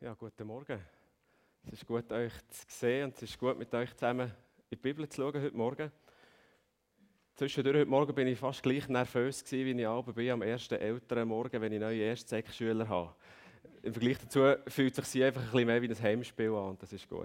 Ja, guten Morgen. Es ist gut, euch zu sehen und es ist gut, mit euch zusammen in die Bibel zu schauen heute Morgen. Zwischendurch heute Morgen bin ich fast gleich nervös gewesen, wie ich abends bin am ersten älteren Morgen, wenn ich neue Erst-Sek-Schüler habe. Im Vergleich dazu fühlt sich sie einfach ein bisschen mehr wie ein Heimspiel an und das ist gut.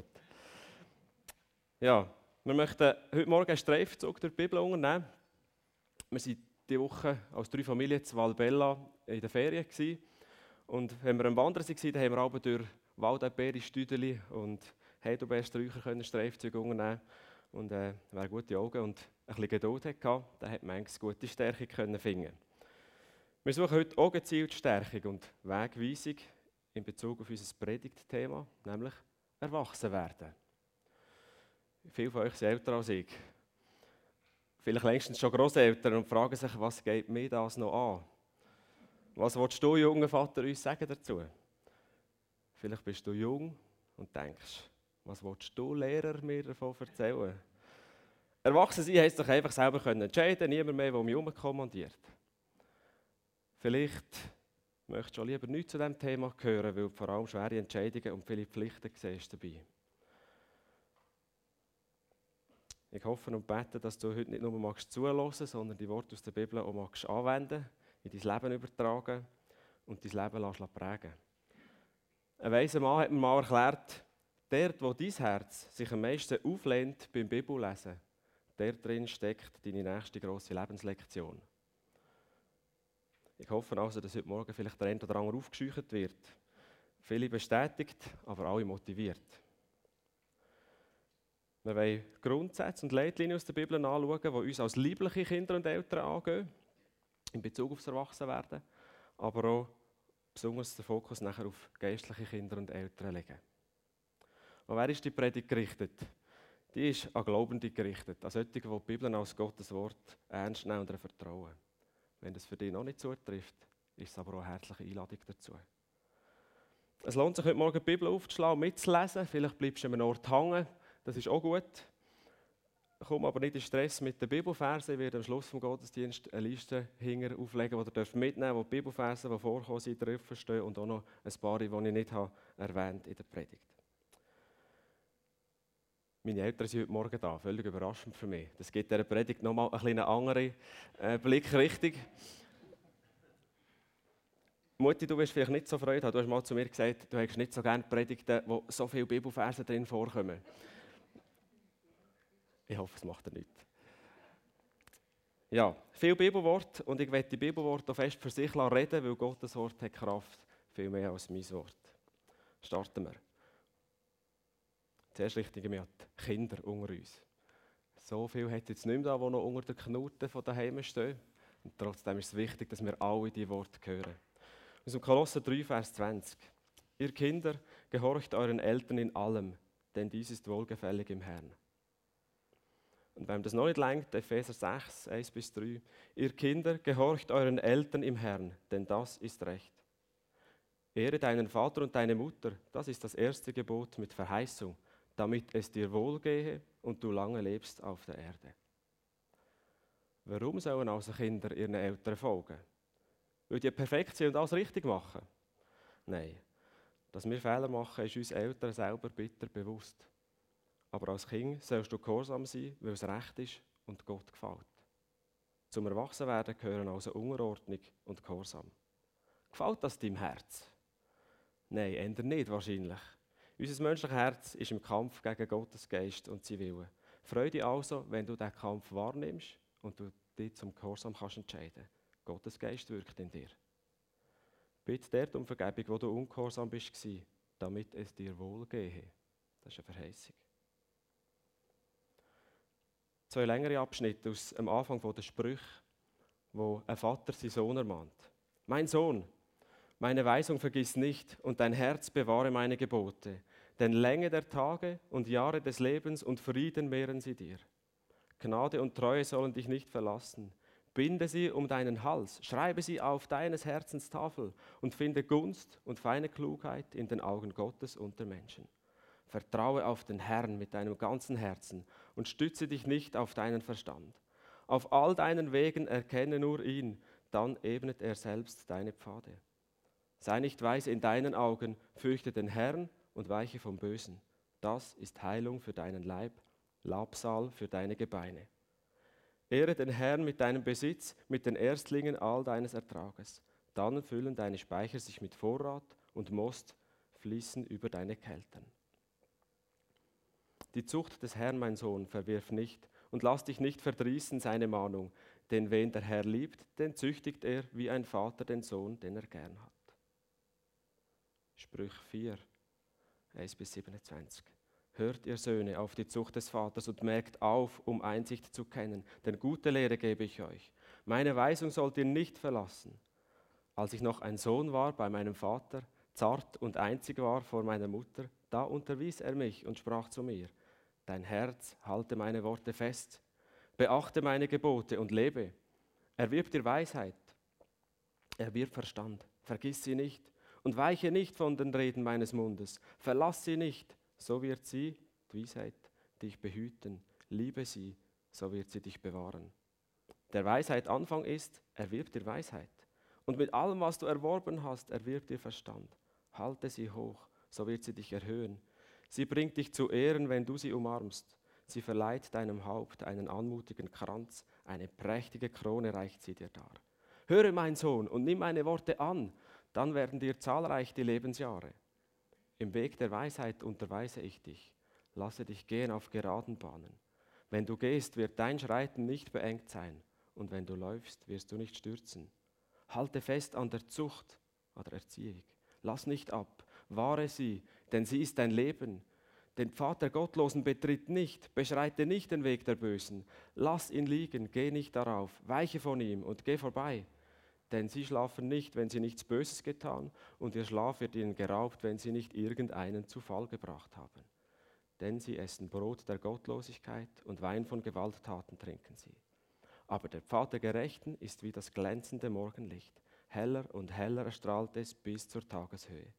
Ja, wir möchten heute Morgen einen Streifzug durch die Bibel unternehmen. Wir waren diese Woche als 3 Familien zu Valbella in der Ferien gewesen. Und wenn wir am Wandern waren, dann haben wir aber durch Waldbeere, Stüdeli und Heidelbeersträucher Streifzüge unternehmen. Und wer gute Augen und ein bisschen Geduld hatte, der hat manchmal gute Stärkung finden. Wir suchen heute auch gezielt Stärkung und Wegweisung in Bezug auf unser Predigtthema, nämlich Erwachsenwerden. Viele von euch sind älter als ich. Vielleicht längstens schon Grosseltern und fragen sich, was geht mir das noch an? Was willst du, junger Vater, uns sagen dazu? Vielleicht bist du jung und denkst, was willst du, Lehrer, mir davon erzählen? Erwachsen sein heisst doch einfach selber entscheiden, niemand mehr, der mich herumkommandiert. Vielleicht möchtest du auch lieber nichts zu diesem Thema hören, weil du vor allem schwere Entscheidungen und viele Pflichten siehst dabei. Ich hoffe und bete, dass du heute nicht nur zuhören magst, sondern die Worte aus der Bibel auch anwenden magst, in dein Leben übertragen und dein Leben prägen. Ein weiser Mann hat mir mal erklärt, dort, wo dein Herz sich am meisten auflehnt beim Bibellesen, dort drin steckt deine nächste grosse Lebenslektion. Ich hoffe also, dass heute Morgen vielleicht der eine oder andere aufgescheucht wird. Viele bestätigt, aber alle motiviert. Wir wollen Grundsätze und Leitlinien aus der Bibel anschauen, die uns als liebliche Kinder und Eltern angehen, in Bezug auf das Erwachsenwerden, aber auch besonders den Fokus nachher auf geistliche Kinder und Eltern legen. Und wer ist die Predigt gerichtet? Die ist an Glaubende gerichtet, an solche, die die Bibel als Gottes Wort ernst nehmen und vertrauen. Wenn das für dich noch nicht zutrifft, ist es aber auch eine herzliche Einladung dazu. Es lohnt sich heute Morgen die Bibel aufzuschlagen und mitzulesen. Vielleicht bleibst du an einem Ort hängen, das ist auch gut. Komm aber nicht in Stress mit den Bibelversen. Ich werde am Schluss des Gottesdienstes eine Liste hinter auflegen, die ihr mitnehmen dürft, wo die Bibelversen, die vorkommen sind, drauf stehen und auch noch ein paar, die ich nicht erwähnt in der Predigt. Meine Eltern sind heute Morgen da, völlig überraschend für mich. Das gibt dieser Predigt nochmal eine andere Blickrichtung. Mutti, du wirst vielleicht nicht so Freude haben. Du hast mal zu mir gesagt, du hättest nicht so gerne Predigten, wo so viele Bibelversen drin vorkommen. Ich hoffe, es macht er nicht. Ja, viele Bibelworte und ich werde die Bibelworte auch fest für sich reden, weil Gottes Wort hat Kraft, viel mehr als mein Wort. Starten wir. Zuerst richten wir an die Kinder unter uns. So viel hat jetzt nicht mehr da, die noch unter den Knuten von daheim stehen. Und trotzdem ist es wichtig, dass wir alle diese Worte hören. Aus dem Kolosser 3, Vers 20. Ihr Kinder, gehorcht euren Eltern in allem, denn dies ist wohlgefällig im Herrn. Und wenn das noch nicht reicht, Epheser 6, 1-3. Ihr Kinder, gehorcht euren Eltern im Herrn, denn das ist Recht. Ehre deinen Vater und deine Mutter, das ist das erste Gebot mit Verheißung, damit es dir wohlgehe und du lange lebst auf der Erde. Warum sollen also Kinder ihren Eltern folgen? Weil die perfekt sind und alles richtig machen? Nein, dass wir Fehler machen, ist uns Eltern selber bitter bewusst. Aber als Kind sollst du gehorsam sein, weil es recht ist und Gott gefällt. Zum Erwachsenwerden gehören also Unterordnung und Gehorsam. Gefällt das deinem Herz? Nein, ändert nicht wahrscheinlich. Unser menschliches Herz ist im Kampf gegen Gottes Geist und sein Willen. Freu dich also, wenn du diesen Kampf wahrnimmst und du dich zum Gehorsam kannst entscheiden. Gottes Geist wirkt in dir. Bitte dort um Vergebung, wo du ungehorsam bist, damit es dir wohlgehe. Das ist eine Verheißung. 2 längere Abschnitte aus dem Anfang der Sprüche, wo ein Vater seinen Sohn ermahnt. Mein Sohn, meine Weisung vergiss nicht und dein Herz bewahre meine Gebote, denn Länge der Tage und Jahre des Lebens und Frieden mehren sie dir. Gnade und Treue sollen dich nicht verlassen. Binde sie um deinen Hals, schreibe sie auf deines Herzens Tafel und finde Gunst und feine Klugheit in den Augen Gottes und der Menschen. Vertraue auf den Herrn mit deinem ganzen Herzen und stütze dich nicht auf deinen Verstand. Auf all deinen Wegen erkenne nur ihn, dann ebnet er selbst deine Pfade. Sei nicht weise in deinen Augen, fürchte den Herrn und weiche vom Bösen. Das ist Heilung für deinen Leib, Labsal für deine Gebeine. Ehre den Herrn mit deinem Besitz, mit den Erstlingen all deines Ertrages. Dann füllen deine Speicher sich mit Vorrat und Most fließen über deine Kelten. Die Zucht des Herrn, mein Sohn, verwirf nicht und lass dich nicht verdrießen, seine Mahnung. Denn wen der Herr liebt, den züchtigt er wie ein Vater den Sohn, den er gern hat. Sprüche 4, 1-27. Hört ihr Söhne auf die Zucht des Vaters und merkt auf, um Einsicht zu kennen, denn gute Lehre gebe ich euch. Meine Weisung sollt ihr nicht verlassen. Als ich noch ein Sohn war bei meinem Vater, zart und einzig war vor meiner Mutter, da unterwies er mich und sprach zu mir, dein Herz halte meine Worte fest, beachte meine Gebote und lebe. Erwirb dir Weisheit, erwirb Verstand, vergiss sie nicht und weiche nicht von den Reden meines Mundes, verlass sie nicht, so wird sie, die Weisheit, dich behüten, liebe sie, so wird sie dich bewahren. Der Weisheit Anfang ist, erwirb dir Weisheit. Und mit allem, was du erworben hast, erwirb dir Verstand. Halte sie hoch, so wird sie dich erhöhen. Sie bringt dich zu Ehren, wenn du sie umarmst. Sie verleiht deinem Haupt einen anmutigen Kranz, eine prächtige Krone reicht sie dir dar. Höre, mein Sohn, und nimm meine Worte an, dann werden dir zahlreich die Lebensjahre. Im Weg der Weisheit unterweise ich dich, lasse dich gehen auf geraden Bahnen. Wenn du gehst, wird dein Schreiten nicht beengt sein, und wenn du läufst, wirst du nicht stürzen. Halte fest an der Zucht, an der Erziehung. Lass nicht ab, wahre sie, denn sie ist dein Leben. Den Pfad der Gottlosen betritt nicht, beschreite nicht den Weg der Bösen. Lass ihn liegen, geh nicht darauf, weiche von ihm und geh vorbei. Denn sie schlafen nicht, wenn sie nichts Böses getan, und ihr Schlaf wird ihnen geraubt, wenn sie nicht irgendeinen zu Fall gebracht haben. Denn sie essen Brot der Gottlosigkeit und Wein von Gewalttaten trinken sie. Aber der Pfad der Gerechten ist wie das glänzende Morgenlicht. Heller und heller erstrahlt es bis zur Tageshöhe.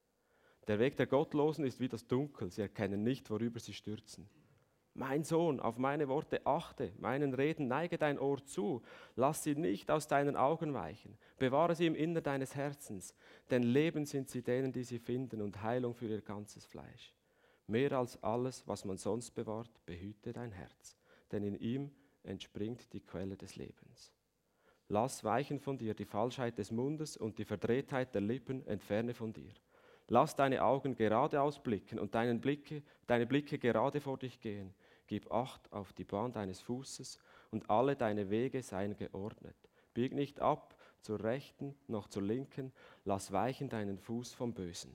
Der Weg der Gottlosen ist wie das Dunkel, sie erkennen nicht, worüber sie stürzen. Mein Sohn, auf meine Worte achte, meinen Reden neige dein Ohr zu, lass sie nicht aus deinen Augen weichen, bewahre sie im Innern deines Herzens, denn Leben sind sie denen, die sie finden, und Heilung für ihr ganzes Fleisch. Mehr als alles, was man sonst bewahrt, behüte dein Herz, denn in ihm entspringt die Quelle des Lebens. Lass weichen von dir die Falschheit des Mundes und die Verdrehtheit der Lippen entferne von dir. Lass deine Augen geradeaus blicken und deine Blicke gerade vor dich gehen. Gib Acht auf die Bahn deines Fußes und alle deine Wege seien geordnet. Bieg nicht ab zur Rechten noch zur Linken, lass weichen deinen Fuß vom Bösen.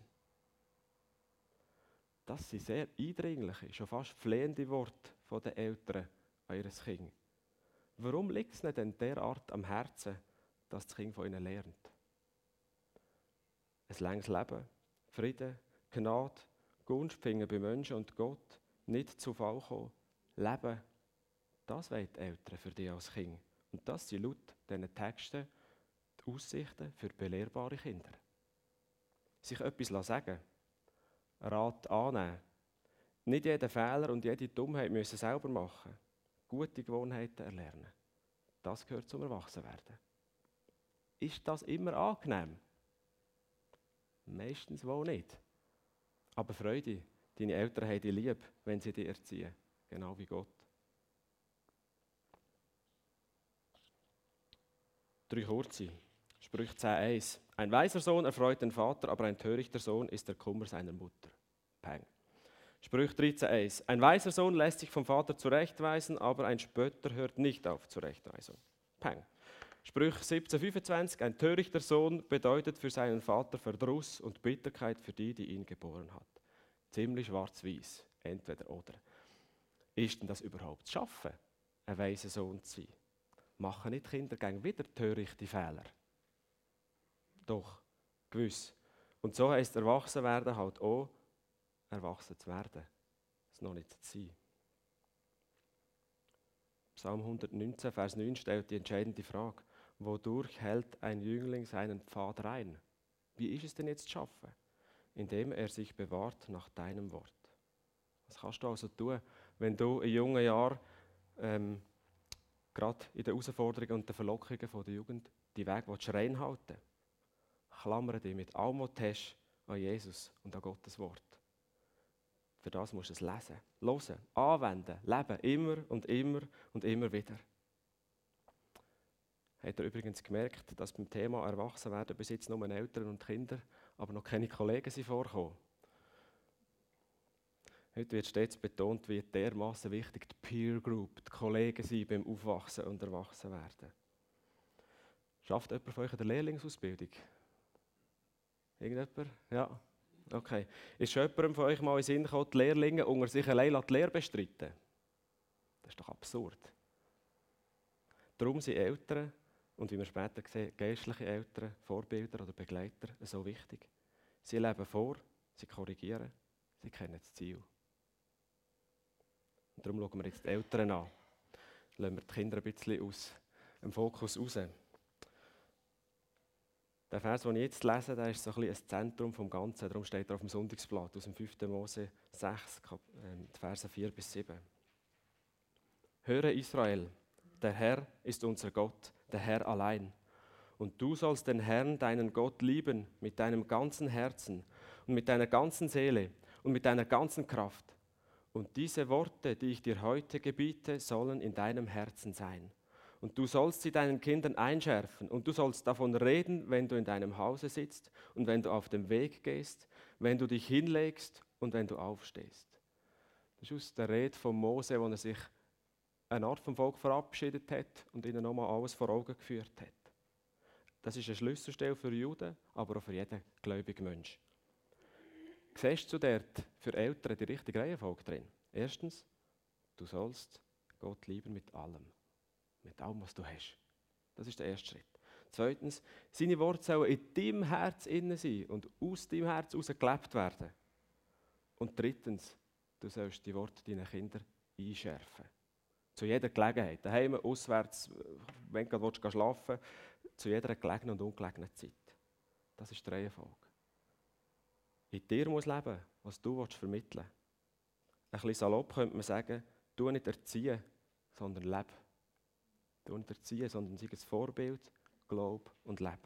Das sind sehr eindringliche, schon fast flehende Worte von den Eltern eures Kindes. Warum liegt es nicht denn derart am Herzen, dass das Kind von ihnen lernt? Ein langes Leben, Frieden, Gnade, Gunst finden bei Menschen und Gott, nicht zu Fall kommen, leben, das wollen die Eltern für dich als Kind. Und das sind laut diesen Texten die Aussichten für belehrbare Kinder. Sich etwas sagen, Rat annehmen, nicht jeden Fehler und jede Dummheit müssen selber machen, gute Gewohnheiten erlernen. Das gehört zum Erwachsenwerden. Ist das immer angenehm? Meistens wohl nicht. Aber Freude, deine Eltern haben dich lieb, wenn sie dich erziehen, genau wie Gott. 3 kurze. Sprüche 10,1. Ein weiser Sohn erfreut den Vater, aber ein törichter Sohn ist der Kummer seiner Mutter. Peng. Sprüche 13,1. Ein weiser Sohn lässt sich vom Vater zurechtweisen, aber ein Spötter hört nicht auf Zurechtweisung. Peng. Sprüche 17,25. Ein törichter Sohn bedeutet für seinen Vater Verdruss und Bitterkeit für die, die ihn geboren hat. Ziemlich schwarz-weiß, entweder oder. Ist denn das überhaupt zu schaffen, ein weiser Sohn zu sein? Machen nicht Kinder gegen wieder törichte Fehler? Doch, gewiss. Und so heisst Erwachsenwerden halt auch, erwachsen zu werden, es noch nicht zu sein. Psalm 119, Vers 9 stellt die entscheidende Frage: Wodurch hält ein Jüngling seinen Pfad rein? Wie ist es denn jetzt zu schaffen? Indem er sich bewahrt nach deinem Wort. Was kannst du also tun, wenn du in jungen Jahren, gerade in den Herausforderungen und den Verlockungen der Jugend, die Weg reinhalten willst? Klammere dich mit allem, was du hast, an Jesus und an Gottes Wort. Für das musst du es lesen, hören, anwenden, leben, immer und immer und immer wieder. Habt ihr übrigens gemerkt, dass beim Thema Erwachsenwerden bis jetzt nur Eltern und Kinder, aber noch keine Kollegen sind vorgekommen? Heute wird stets betont, wie dermaßen wichtig die Peer Group, die Kollegen sind beim Aufwachsen und Erwachsenwerden. Schafft jemand von euch in der Lehrlingsausbildung? Irgendjemand? Ja. Okay. Ist schon jemandem von euch mal in den Sinn gekommen, die Lehrlinge unter sich allein die Lehre bestreiten? Das ist doch absurd. Darum sind Eltern und wie wir später sehen, geistliche Eltern, Vorbilder oder Begleiter so wichtig. Sie leben vor, sie korrigieren, sie kennen das Ziel. Und darum schauen wir jetzt die Eltern an. Lassen wir die Kinder ein bisschen aus dem Fokus raus. Der Vers, den ich jetzt lese, der ist so ein bisschen ein Zentrum vom Ganzen. Darum steht er auf dem Sonntagsblatt aus dem 5. Mose 6, Verse 4 bis 7. Höre Israel, der Herr ist unser Gott, der Herr allein. Und du sollst den Herrn, deinen Gott, lieben mit deinem ganzen Herzen und mit deiner ganzen Seele und mit deiner ganzen Kraft. Und diese Worte, die ich dir heute gebiete, sollen in deinem Herzen sein. Und du sollst sie deinen Kindern einschärfen und du sollst davon reden, wenn du in deinem Hause sitzt und wenn du auf dem Weg gehst, wenn du dich hinlegst und wenn du aufstehst. Das ist aus der Rede von Mose, wo er sich eine Art vom Volk verabschiedet hat und ihnen nochmal alles vor Augen geführt hat. Das ist eine Schlüsselstelle für Juden, aber auch für jeden gläubigen Menschen. Siehst du dort für Eltern die richtige Reihenfolge drin? Erstens, du sollst Gott lieben mit allem, was du hast. Das ist der erste Schritt. Zweitens, seine Worte sollen in deinem Herz innen sein und aus deinem Herz heraus gelebt werden. Und drittens, du sollst die Worte deinen Kindern einschärfen. Zu jeder Gelegenheit, daheim, auswärts, wenn du gerade schlafen willst, zu jeder gelegenen und ungelegenen Zeit. Das ist die Reihenfolge. In dir muss leben, was du vermitteln willst. Ein bisschen salopp könnte man sagen, tu nicht erziehen, sondern lebe. Tu nicht erziehen, sondern sei ein Vorbild, glaub und lebe.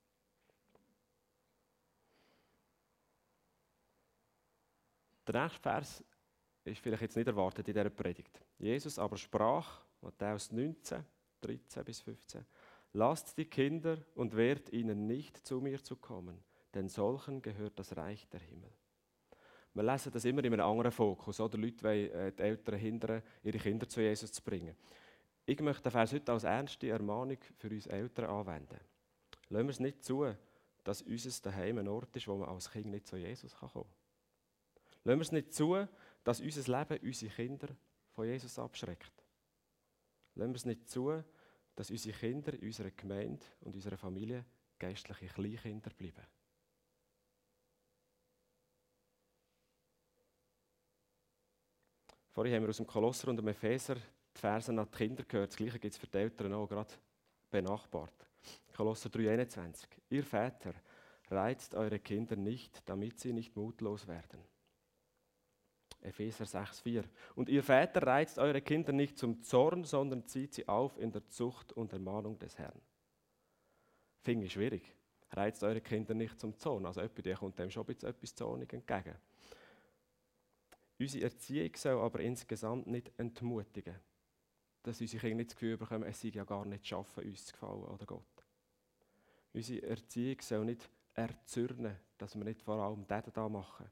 Der nächste Vers ist vielleicht jetzt nicht erwartet in dieser Predigt. Jesus aber sprach, Matthäus 19, 13 bis 15, lasst die Kinder und wehrt ihnen nicht, zu mir zu kommen, denn solchen gehört das Reich der Himmel. Wir lesen das immer in einem anderen Fokus. Oder Leute wollen die Eltern hindern, ihre Kinder zu Jesus zu bringen. Ich möchte den Vers heute als ernste Ermahnung für uns Eltern anwenden. Lassen wir es nicht zu, dass unser Daheim ein Ort ist, wo man als Kind nicht zu Jesus kommen kann. Lassen wir es nicht zu, dass unser Leben unsere Kinder von Jesus abschreckt. Lassen wir es nicht zu, dass unsere Kinder in unserer Gemeinde und unserer Familie geistliche Kleinkinder bleiben. Vorhin haben wir aus dem Kolosser und dem Epheser die Verse an die Kinder gehört. Das Gleiche gibt es für die Eltern auch, gerade benachbart. Kolosser 3,21. Ihr Väter, reizt eure Kinder nicht, damit sie nicht mutlos werden. Epheser 6,4. Und ihr Väter, reizt eure Kinder nicht zum Zorn, sondern zieht sie auf in der Zucht und Ermahnung des Herrn. Finde ich schwierig. Reizt eure Kinder nicht zum Zorn. Also jemand kommt dem schon etwas zornig entgegen. Unsere Erziehung soll aber insgesamt nicht entmutigen. Dass unsere Kinder nicht das Gefühl bekommen, es sei ja gar nicht schaffen, uns zu gefallen oder Gott. Unsere Erziehung soll nicht erzürnen, dass wir nicht vor allem das da machen.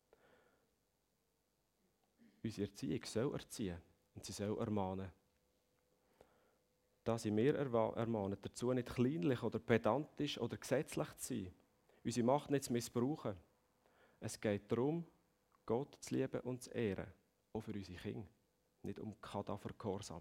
Unsere Erziehung soll erziehen und sie soll ermahnen. Da sie wir ermahnen, dazu nicht kleinlich oder pedantisch oder gesetzlich zu sein, unsere Macht nicht zu missbrauchen. Es geht darum, Gott zu lieben und zu ehren, auch für unsere Kinder, nicht um Kadavergehorsam.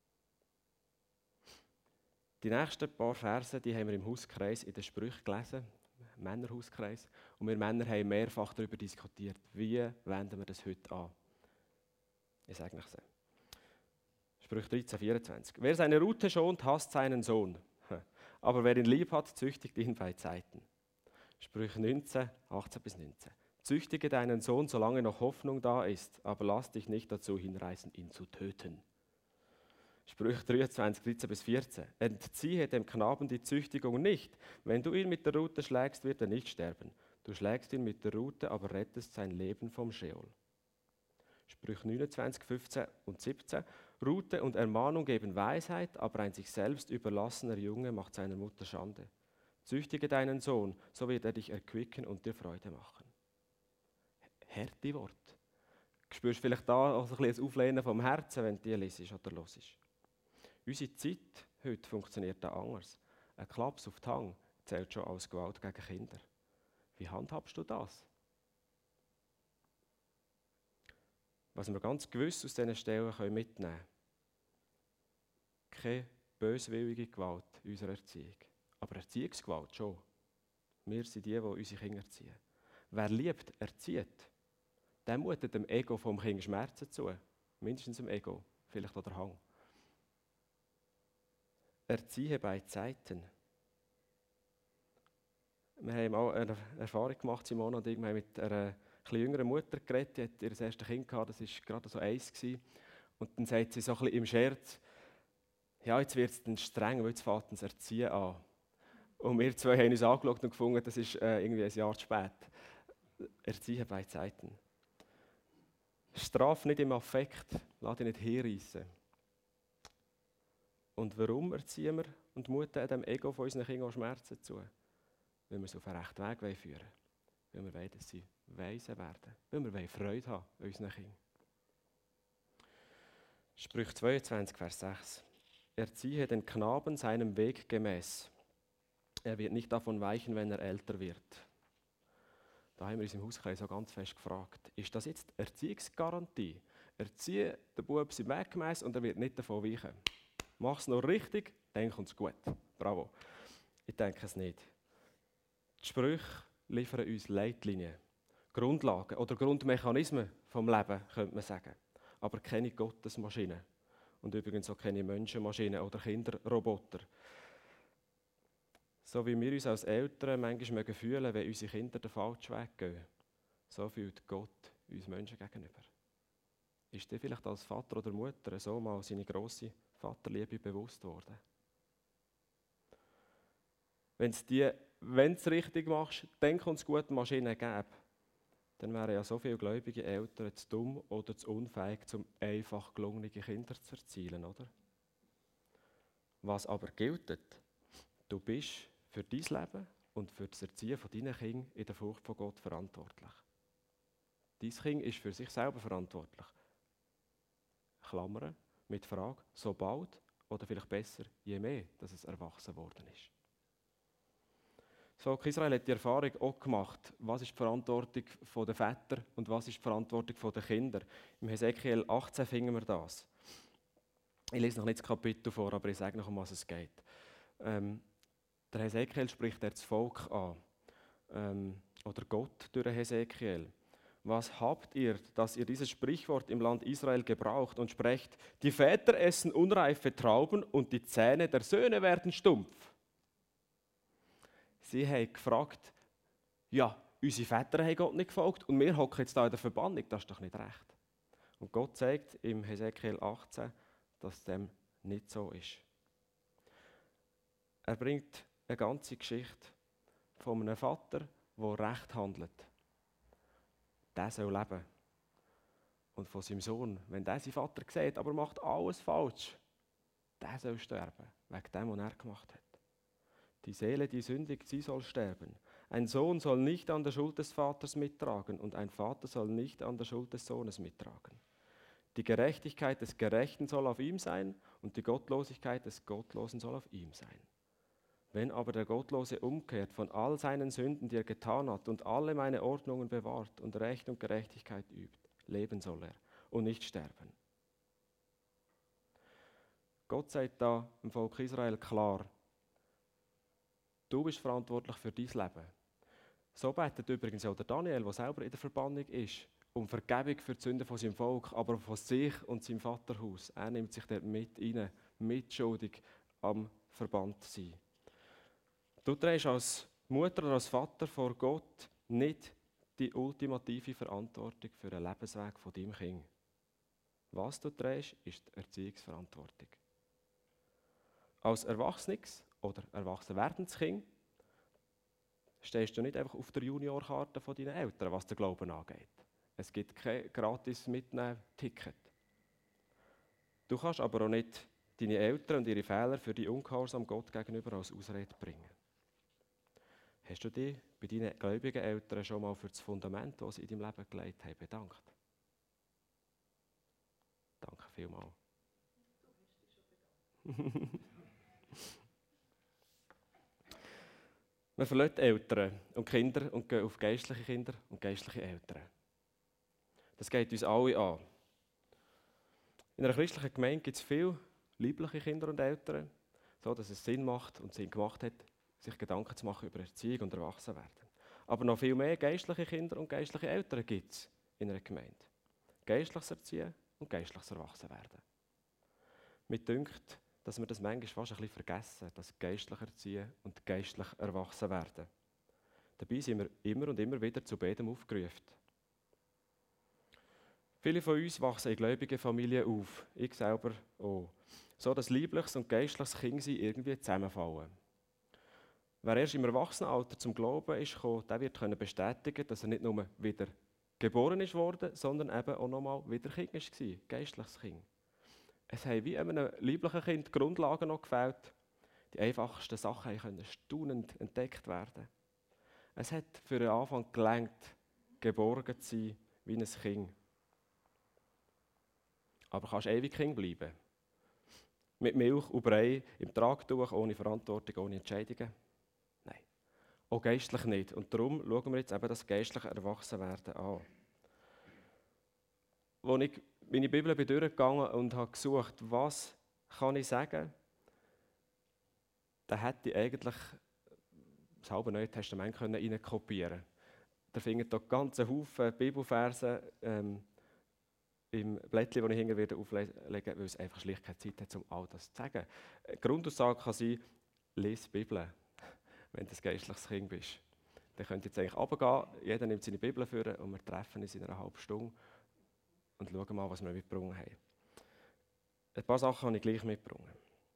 Die nächsten paar Verse, die haben wir im Hauskreis in den Sprüchen gelesen, im Männerhauskreis, und wir Männer haben mehrfach darüber diskutiert, wie wenden wir das heute an. Ich sage euch es. Sprüche 13, 24. Wer seine Rute schont, hasst seinen Sohn, aber wer ihn lieb hat, züchtigt ihn bei Zeiten. Sprüche 19, 18 bis 19. Züchtige deinen Sohn, solange noch Hoffnung da ist, aber lass dich nicht dazu hinreißen, ihn zu töten. Sprüche 23, 13-14. Entziehe dem Knaben die Züchtigung nicht. Wenn du ihn mit der Rute schlägst, wird er nicht sterben. Du schlägst ihn mit der Rute, aber rettest sein Leben vom Scheol. Sprüche 29, 15 und 17. Rute und Ermahnung geben Weisheit, aber ein sich selbst überlassener Junge macht seiner Mutter Schande. Züchtige deinen Sohn, so wird er dich erquicken und dir Freude machen. Harte Worte. Du spürst vielleicht da auch ein bisschen das Auflehnen vom Herzen, wenn du die liest oder hörst. Unsere Zeit heute funktioniert auch anders. Ein Klaps auf die Hand zählt schon als Gewalt gegen Kinder. Wie handhabst du das? Was wir ganz gewiss aus diesen Stellen mitnehmen können: keine böswillige Gewalt in unserer Erziehung. Aber Erziehungsgewalt schon. Wir sind die unsere Kinder erziehen. Wer liebt, erzieht. Der mutet dem Ego vom Kind Schmerzen zu. Mindestens dem Ego, vielleicht auch der Hang. Erziehe bei Zeiten. Wir haben auch eine Erfahrung gemacht, Simone und ich, wir haben mit einer etwas jüngeren Mutter geredet, die hat ihr erstes Kind gehabt, das war gerade so 1 gewesen. Und dann sagt sie so ein bisschen im Scherz, ja, jetzt wird es dann streng, weil jetzt fängt das Erziehen an. Und wir zwei haben uns angeschaut und gefunden, das ist irgendwie ein Jahr zu spät. Erziehen bei Zeiten. Straf nicht im Affekt, lass dich nicht hinreissen. Und warum erziehen wir und muten dem Ego von unseren Kindern Schmerzen zu? Weil wir sie auf den rechten Weg führen wollen. Weil wir wollen, dass sie weise werden. Weil wir Freude haben an unseren Kindern. Sprüche 22, Vers 6. Erziehe den Knaben seinem Weg gemäß. Er wird nicht davon weichen, wenn er älter wird. Da haben wir uns im Hauskreis so ganz fest gefragt, ist das jetzt Erziehungsgarantie? Erziehe den Bub seinem Weg gemäß und er wird nicht davon weichen. Mach es noch richtig, dann kommt es gut. Bravo. Ich denke es nicht. Die Sprüche liefern uns Leitlinien, Grundlagen oder Grundmechanismen vom Leben, könnte man sagen. Aber keine Gottesmaschinen. Und übrigens auch keine Menschenmaschinen oder Kinderroboter. So wie wir uns als Eltern manchmal fühlen, wenn unsere Kinder den falschen Weg gehen, so fühlt Gott uns Menschen gegenüber. Ist dir vielleicht als Vater oder Mutter so mal seine grosse Vaterliebe bewusst worden? Wenn du es richtig machst, dann kommt es gut, Maschinen geben. Dann wären ja so viele gläubige Eltern zu dumm oder zu unfähig, um einfach gelungene Kinder zu erzielen, oder? Was aber gilt, du bist für dein Leben und für das Erziehen von deinen Kindern in der Furcht von Gott verantwortlich. Dein Kind ist für sich selber verantwortlich. Klammern mit Frage, so bald oder vielleicht besser, je mehr, dass es erwachsen worden ist. Das Volk Israel hat die Erfahrung auch gemacht, was ist die Verantwortung der Väter und was ist die Verantwortung der Kinder. Im Hesekiel 18 finden wir das. Ich lese noch nicht das Kapitel vor, aber ich sage noch, um was es geht. Der Hesekiel spricht das Volk an, oder Gott durch den Hesekiel. Was habt ihr, dass ihr dieses Sprichwort im Land Israel gebraucht und sprecht, die Väter essen unreife Trauben und die Zähne der Söhne werden stumpf? Sie haben gefragt, ja, unsere Väter haben Gott nicht gefolgt und wir hocken jetzt da in der Verbannung, das ist doch nicht recht. Und Gott sagt im Hesekiel 18, dass dem nicht so ist. Er bringt eine ganze Geschichte von einem Vater, der recht handelt. Der soll leben. Und von seinem Sohn, wenn der seinen Vater sieht, aber macht alles falsch, der soll sterben, wegen dem, was er gemacht hat. Die Seele, die sündigt, sie soll sterben. Ein Sohn soll nicht an der Schuld des Vaters mittragen und ein Vater soll nicht an der Schuld des Sohnes mittragen. Die Gerechtigkeit des Gerechten soll auf ihm sein und die Gottlosigkeit des Gottlosen soll auf ihm sein. Wenn aber der Gottlose umkehrt von all seinen Sünden, die er getan hat, und alle meine Ordnungen bewahrt und Recht und Gerechtigkeit übt, leben soll er und nicht sterben. Gott sagt da dem Volk Israel klar, du bist verantwortlich für dein Leben. So betet übrigens auch der Daniel, der selber in der Verbannung ist, um Vergebung für die Sünden von seinem Volk, aber von sich und seinem Vaterhaus. Er nimmt sich dort mit rein, mitschuldig am Verbannt sein. Du trägst als Mutter oder als Vater vor Gott nicht die ultimative Verantwortung für den Lebensweg von deinem Kind. Was du trägst, ist die Erziehungsverantwortung. als Erwachsenes oder erwachsen werdendes Kind stehst du nicht einfach auf der Juniorkarte von deinen Eltern, was den Glauben angeht. Es gibt kein gratis Mitnehmen-Ticket. Du kannst aber auch nicht deine Eltern und ihre Fehler für die Ungehorsam Gott gegenüber als Ausrede bringen. Hast du dich bei deinen gläubigen Eltern schon mal für das Fundament, das sie in deinem Leben gelegt haben, bedankt? Danke vielmals. Man verlässt Eltern und Kinder und geht auf geistliche Kinder und geistliche Eltern. Das geht uns alle an. In einer christlichen Gemeinde gibt es viele liebliche Kinder und Eltern, so dass es Sinn macht und Sinn gemacht hat, sich Gedanken zu machen über Erziehung und Erwachsenwerden. Aber noch viel mehr geistliche Kinder und geistliche Eltern gibt es in einer Gemeinde. Geistliches Erziehen und geistliches Erwachsenwerden. Mir dünkt, dass wir das manchmal fast ein bisschen vergessen, das geistliche Erziehen und geistlich Erwachsenwerden. Dabei sind wir immer und immer wieder zu beidem aufgerufen. Viele von uns wachsen in gläubigen Familien auf, ich selber auch, so dass liebliches und geistliches Kindsein irgendwie zusammenfallen. Wer erst im Erwachsenenalter zum Glauben ist gekommen, der wird bestätigen, dass er nicht nur wieder geboren ist worden, sondern eben auch nochmal wieder Kind war, geistliches Kind. Es haben wie einem lieblichen Kind die Grundlagen noch gefehlt. Die einfachsten Sachen können staunend entdeckt werden. Es hat für den Anfang gelangt, geborgen zu sein wie ein Kind. Aber kannst du ewig Kind bleiben? Mit Milch und Brei, im Tragtuch, ohne Verantwortung, ohne Entscheidungen? Nein. Auch geistlich nicht. Und darum schauen wir jetzt eben das geistliche Erwachsenwerden an. Als ich meine Bibel durchgegangen und habe gesucht, was kann ich sagen, da hätte ich eigentlich das halbe Neue Testament reinkopieren können. Da findet hier ganz Haufen Bibelverse im Blättchen, das ich hinten werde auflegen werde, weil es einfach schlicht keine Zeit hat, um all das zu sagen. Die Grundaussage kann sein, lies die Bibel, wenn du ein geistliches Kind bist. Dann könnt ihr jetzt eigentlich runtergehen, jeder nimmt seine Bibel vor und wir treffen uns in einer halben Stunde und schauen mal, was wir mitgebracht haben. Ein paar Sachen habe ich gleich mitgebracht.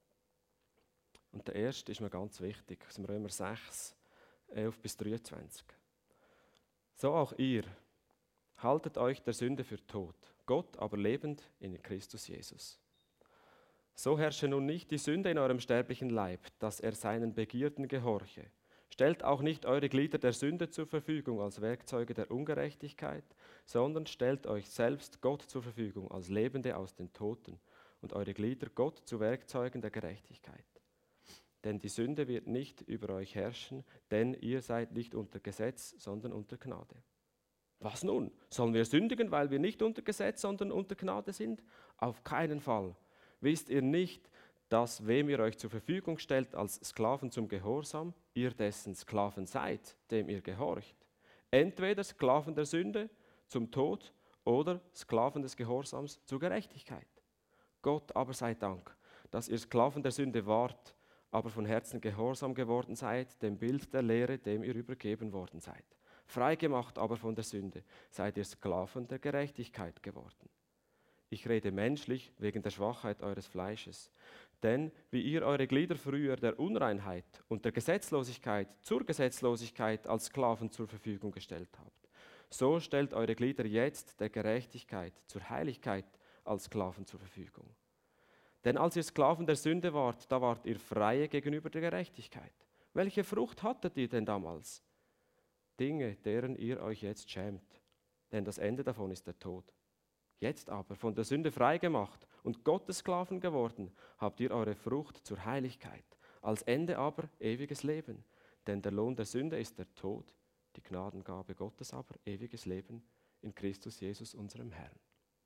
Und der erste ist mir ganz wichtig, aus dem Römer 6, 11 bis 23. So auch ihr, haltet euch der Sünde für tot, Gott aber lebend in Christus Jesus. So herrsche nun nicht die Sünde in eurem sterblichen Leib, dass er seinen Begierden gehorche. Stellt auch nicht eure Glieder der Sünde zur Verfügung als Werkzeuge der Ungerechtigkeit, sondern stellt euch selbst Gott zur Verfügung als Lebende aus den Toten und eure Glieder Gott zu Werkzeugen der Gerechtigkeit. Denn die Sünde wird nicht über euch herrschen, denn ihr seid nicht unter Gesetz, sondern unter Gnade. Was nun? Sollen wir sündigen, weil wir nicht unter Gesetz, sondern unter Gnade sind? Auf keinen Fall. Wisst ihr nicht, dass wem ihr euch zur Verfügung stellt als Sklaven zum Gehorsam, ihr dessen Sklaven seid, dem ihr gehorcht? Entweder Sklaven der Sünde zum Tod oder Sklaven des Gehorsams zur Gerechtigkeit. Gott aber sei Dank, dass ihr Sklaven der Sünde wart, aber von Herzen gehorsam geworden seid, dem Bild der Lehre, dem ihr übergeben worden seid. Freigemacht aber von der Sünde, seid ihr Sklaven der Gerechtigkeit geworden. Ich rede menschlich wegen der Schwachheit eures Fleisches. Denn wie ihr eure Glieder früher der Unreinheit und der Gesetzlosigkeit zur Gesetzlosigkeit als Sklaven zur Verfügung gestellt habt, so stellt eure Glieder jetzt der Gerechtigkeit zur Heiligkeit als Sklaven zur Verfügung. Denn als ihr Sklaven der Sünde wart, da wart ihr Freie gegenüber der Gerechtigkeit. Welche Frucht hattet ihr denn damals? Dinge, deren ihr euch jetzt schämt, denn das Ende davon ist der Tod. Jetzt aber, von der Sünde freigemacht und Gottes Sklaven geworden, habt ihr eure Frucht zur Heiligkeit, als Ende aber ewiges Leben. Denn der Lohn der Sünde ist der Tod, die Gnadengabe Gottes aber ewiges Leben in Christus Jesus, unserem Herrn.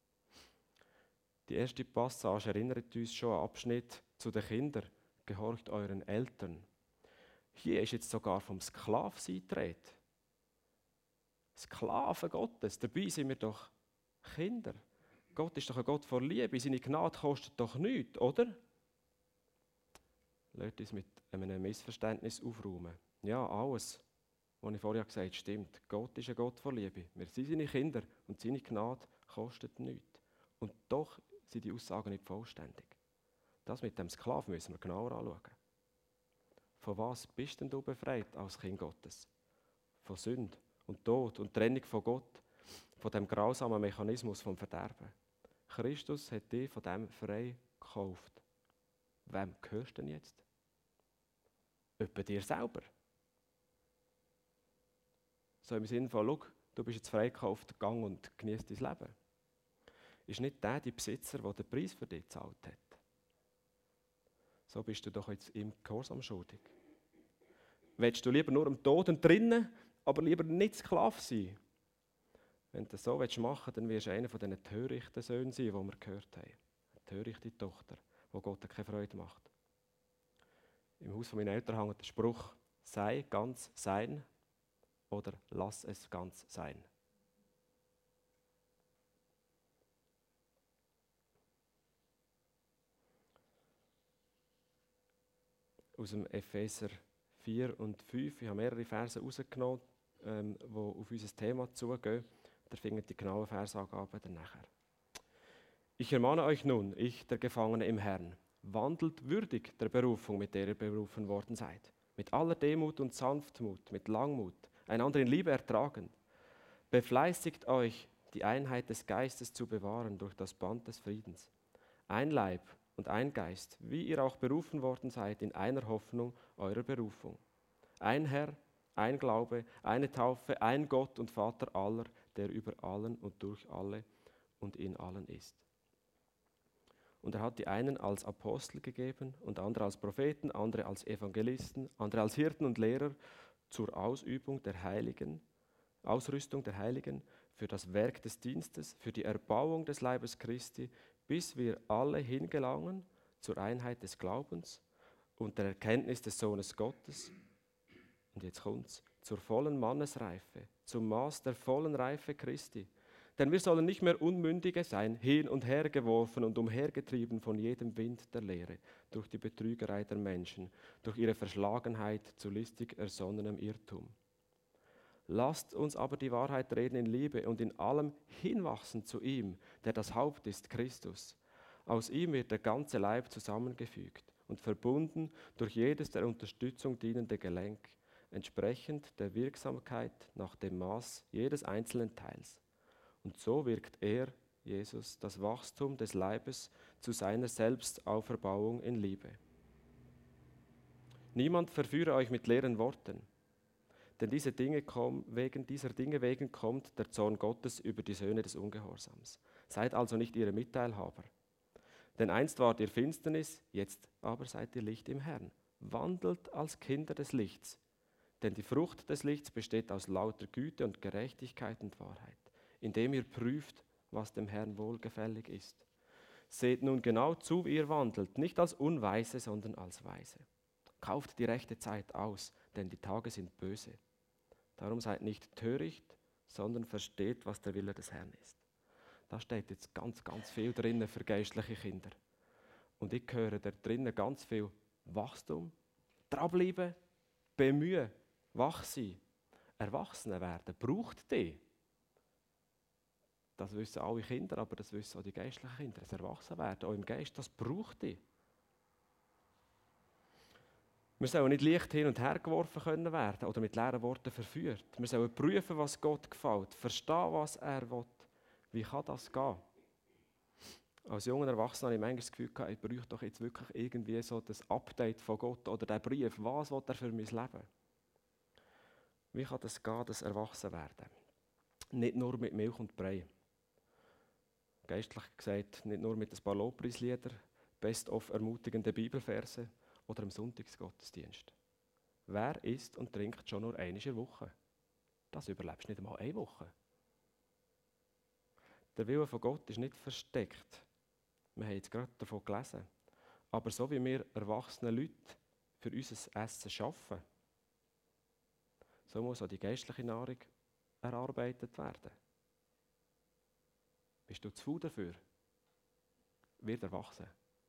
Die erste Passage erinnert uns schon an Abschnitt zu den Kindern. Gehorcht euren Eltern. Hier ist jetzt sogar vom Sklavensein die Rede. Sklaven Gottes, dabei sind wir doch Kinder. Gott ist doch ein Gott vor Liebe, seine Gnade kostet doch nichts, oder? Lasst uns mit einem Missverständnis aufräumen. Ja, alles, was ich vorher gesagt habe, stimmt. Gott ist ein Gott vor Liebe. Wir sind seine Kinder und seine Gnade kostet nichts. Und doch sind die Aussagen nicht vollständig. Das mit dem Sklaven müssen wir genauer anschauen. Von was bist denn du befreit als Kind Gottes? Von Sünde und Tod und Trennung von Gott, von dem grausamen Mechanismus vom Verderben. Christus hat dich von dem frei gekauft. Wem gehörst du denn jetzt? Etwa dir selber. So im Sinne von, schau, du bist jetzt freigekauft, gang und genieß dein Leben. Ist nicht der die Besitzer, der den Preis für dich gezahlt hat? So bist du doch jetzt im Gehorsam schuldig. Willst du lieber nur am Tod und drinnen, aber lieber nicht Sklave sein? Wenn du das so machen willst, dann wirst du einer von diesen törichten Söhnen sein, die wir gehört haben. Eine törichte Tochter, die Gott keine Freude macht. Im Haus meiner Eltern hängt der Spruch, sei ganz sein oder lass es ganz sein. Aus dem Epheser 4 und 5, ich habe mehrere Verse rausgenommen, die auf unser Thema zugehen. Da findet die genauen Versangaben dann nachher. Ich ermahne euch nun, ich, der Gefangene im Herrn, wandelt würdig der Berufung, mit der ihr berufen worden seid. Mit aller Demut und Sanftmut, mit Langmut, einander in Liebe ertragen. Befleißigt euch, die Einheit des Geistes zu bewahren durch das Band des Friedens. Ein Leib und ein Geist, wie ihr auch berufen worden seid, in einer Hoffnung eurer Berufung. Ein Herr, ein Glaube, eine Taufe, ein Gott und Vater aller, der über allen und durch alle und in allen ist. Und er hat die einen als Apostel gegeben und andere als Propheten, andere als Evangelisten, andere als Hirten und Lehrer zur Ausrüstung der Heiligen, für das Werk des Dienstes, für die Erbauung des Leibes Christi, bis wir alle hingelangen zur Einheit des Glaubens und der Erkenntnis des Sohnes Gottes. Und jetzt kommt's, zur vollen Mannesreife, zum Maß der vollen Reife Christi. Denn wir sollen nicht mehr Unmündige sein, hin und her geworfen und umhergetrieben von jedem Wind der Lehre, durch die Betrügerei der Menschen, durch ihre Verschlagenheit zu listig ersonnenem Irrtum. Lasst uns aber die Wahrheit reden in Liebe und in allem hinwachsen zu ihm, der das Haupt ist, Christus. Aus ihm wird der ganze Leib zusammengefügt und verbunden durch jedes der Unterstützung dienende Gelenk, entsprechend der Wirksamkeit nach dem Maß jedes einzelnen Teils. Und so wirkt er, Jesus, das Wachstum des Leibes zu seiner Selbstauferbauung in Liebe. Niemand verführe euch mit leeren Worten, denn dieser Dinge wegen kommt der Zorn Gottes über die Söhne des Ungehorsams. Seid also nicht ihre Mitteilhaber. Denn einst wart ihr Finsternis, jetzt aber seid ihr Licht im Herrn. Wandelt als Kinder des Lichts, denn die Frucht des Lichts besteht aus lauter Güte und Gerechtigkeit und Wahrheit, indem ihr prüft, was dem Herrn wohlgefällig ist. Seht nun genau zu, wie ihr wandelt, nicht als Unweise, sondern als Weise. Kauft die rechte Zeit aus, denn die Tage sind böse. Darum seid nicht töricht, sondern versteht, was der Wille des Herrn ist. Da steht jetzt ganz, ganz viel drinnen für geistliche Kinder. Und ich höre da drinnen ganz viel Wachstum, dranbleiben, bemühen, wach sein. Erwachsene werden braucht die. Das wissen alle Kinder, aber das wissen auch die geistlichen Kinder. Das Erwachsenwerden, auch im Geist, das braucht die. Wir sollen nicht leicht hin und her geworfen können werden oder mit leeren Worten verführt. Wir sollen prüfen, was Gott gefällt, verstehen, was er will. Wie kann das gehen? Als junger Erwachsener habe ich manchmal das Gefühl gehabt, ich bräuchte doch jetzt wirklich irgendwie so das Update von Gott oder den Brief. Was will er für mein Leben? Wie kann das gehen, das Erwachsenwerden? Nicht nur mit Milch und Brei. Geistlich gesagt, nicht nur mit ein paar Lobpreislieder, best-of ermutigende Bibelverse oder im Sonntagsgottesdienst. Wer isst und trinkt schon nur einmal in der Woche? Das überlebst du nicht einmal eine Woche. Der Wille von Gott ist nicht versteckt. Wir haben jetzt gerade davon gelesen. Aber so wie wir erwachsene Leute für unser Essen arbeiten, so muss auch die geistliche Nahrung erarbeitet werden. Bist du zu faul dafür? Wird erwachsen.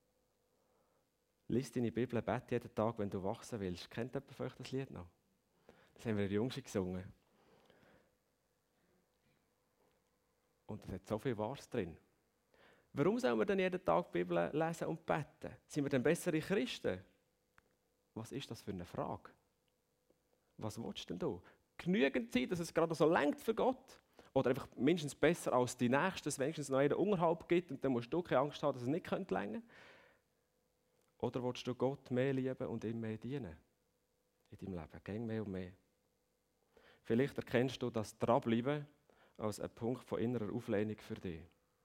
Lies deine Bibel, bete jeden Tag, wenn du wachsen willst. Kennt jemand von euch das Lied noch? Das haben wir in der Jungschule gesungen. Und es hat so viel Wahres drin. Warum sollen wir denn jeden Tag die Bibel lesen und beten? Sind wir denn bessere Christen? Was ist das für eine Frage? Was willst du denn da? Genügend Zeit, dass es gerade so reicht für Gott? Oder einfach mindestens besser als die Nächsten, dass es wenigstens noch einen Unterhalt gibt und dann musst du keine Angst haben, dass es nicht reichen könnte? Oder willst du Gott mehr lieben und ihm mehr dienen? In deinem Leben, gäng mehr und mehr. Vielleicht erkennst du das Dranbleiben als einen Punkt von innerer Auflehnung für dich.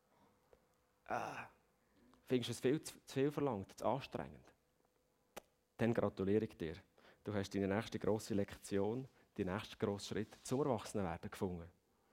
Findest du es viel zu viel verlangt, zu anstrengend? Dann gratuliere ich dir. Du hast deine nächste grosse Lektion, den nächsten grossen Schritt zum Erwachsenenwerden gefunden.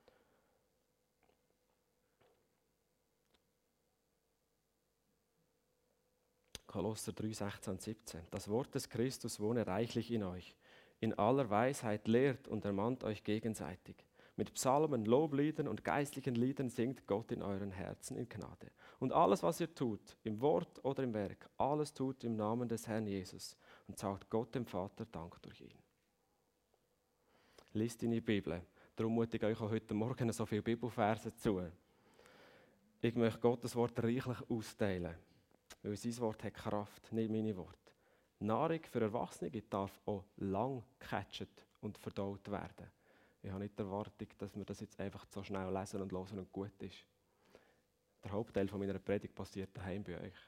Kolosser 3, 16 und 17. Das Wort des Christus wohne reichlich in euch. In aller Weisheit lehrt und ermahnt euch gegenseitig. Mit Psalmen, Lobliedern und geistlichen Liedern singt Gott in euren Herzen in Gnade. Und alles, was ihr tut, im Wort oder im Werk, alles tut im Namen des Herrn Jesus und sagt Gott dem Vater Dank durch ihn. Lies deine Bibel. Darum mutige ich euch auch heute Morgen so viele Bibelverse zu. Ich möchte Gottes Wort reichlich austeilen, weil sein Wort hat Kraft, nicht meine Worte. Nahrung für Erwachsene darf auch lang gecatcht und verdaut werden. Ich habe nicht die Erwartung, dass wir das jetzt einfach so schnell lesen und hören und gut ist. Der Hauptteil meiner Predigt passiert daheim bei euch.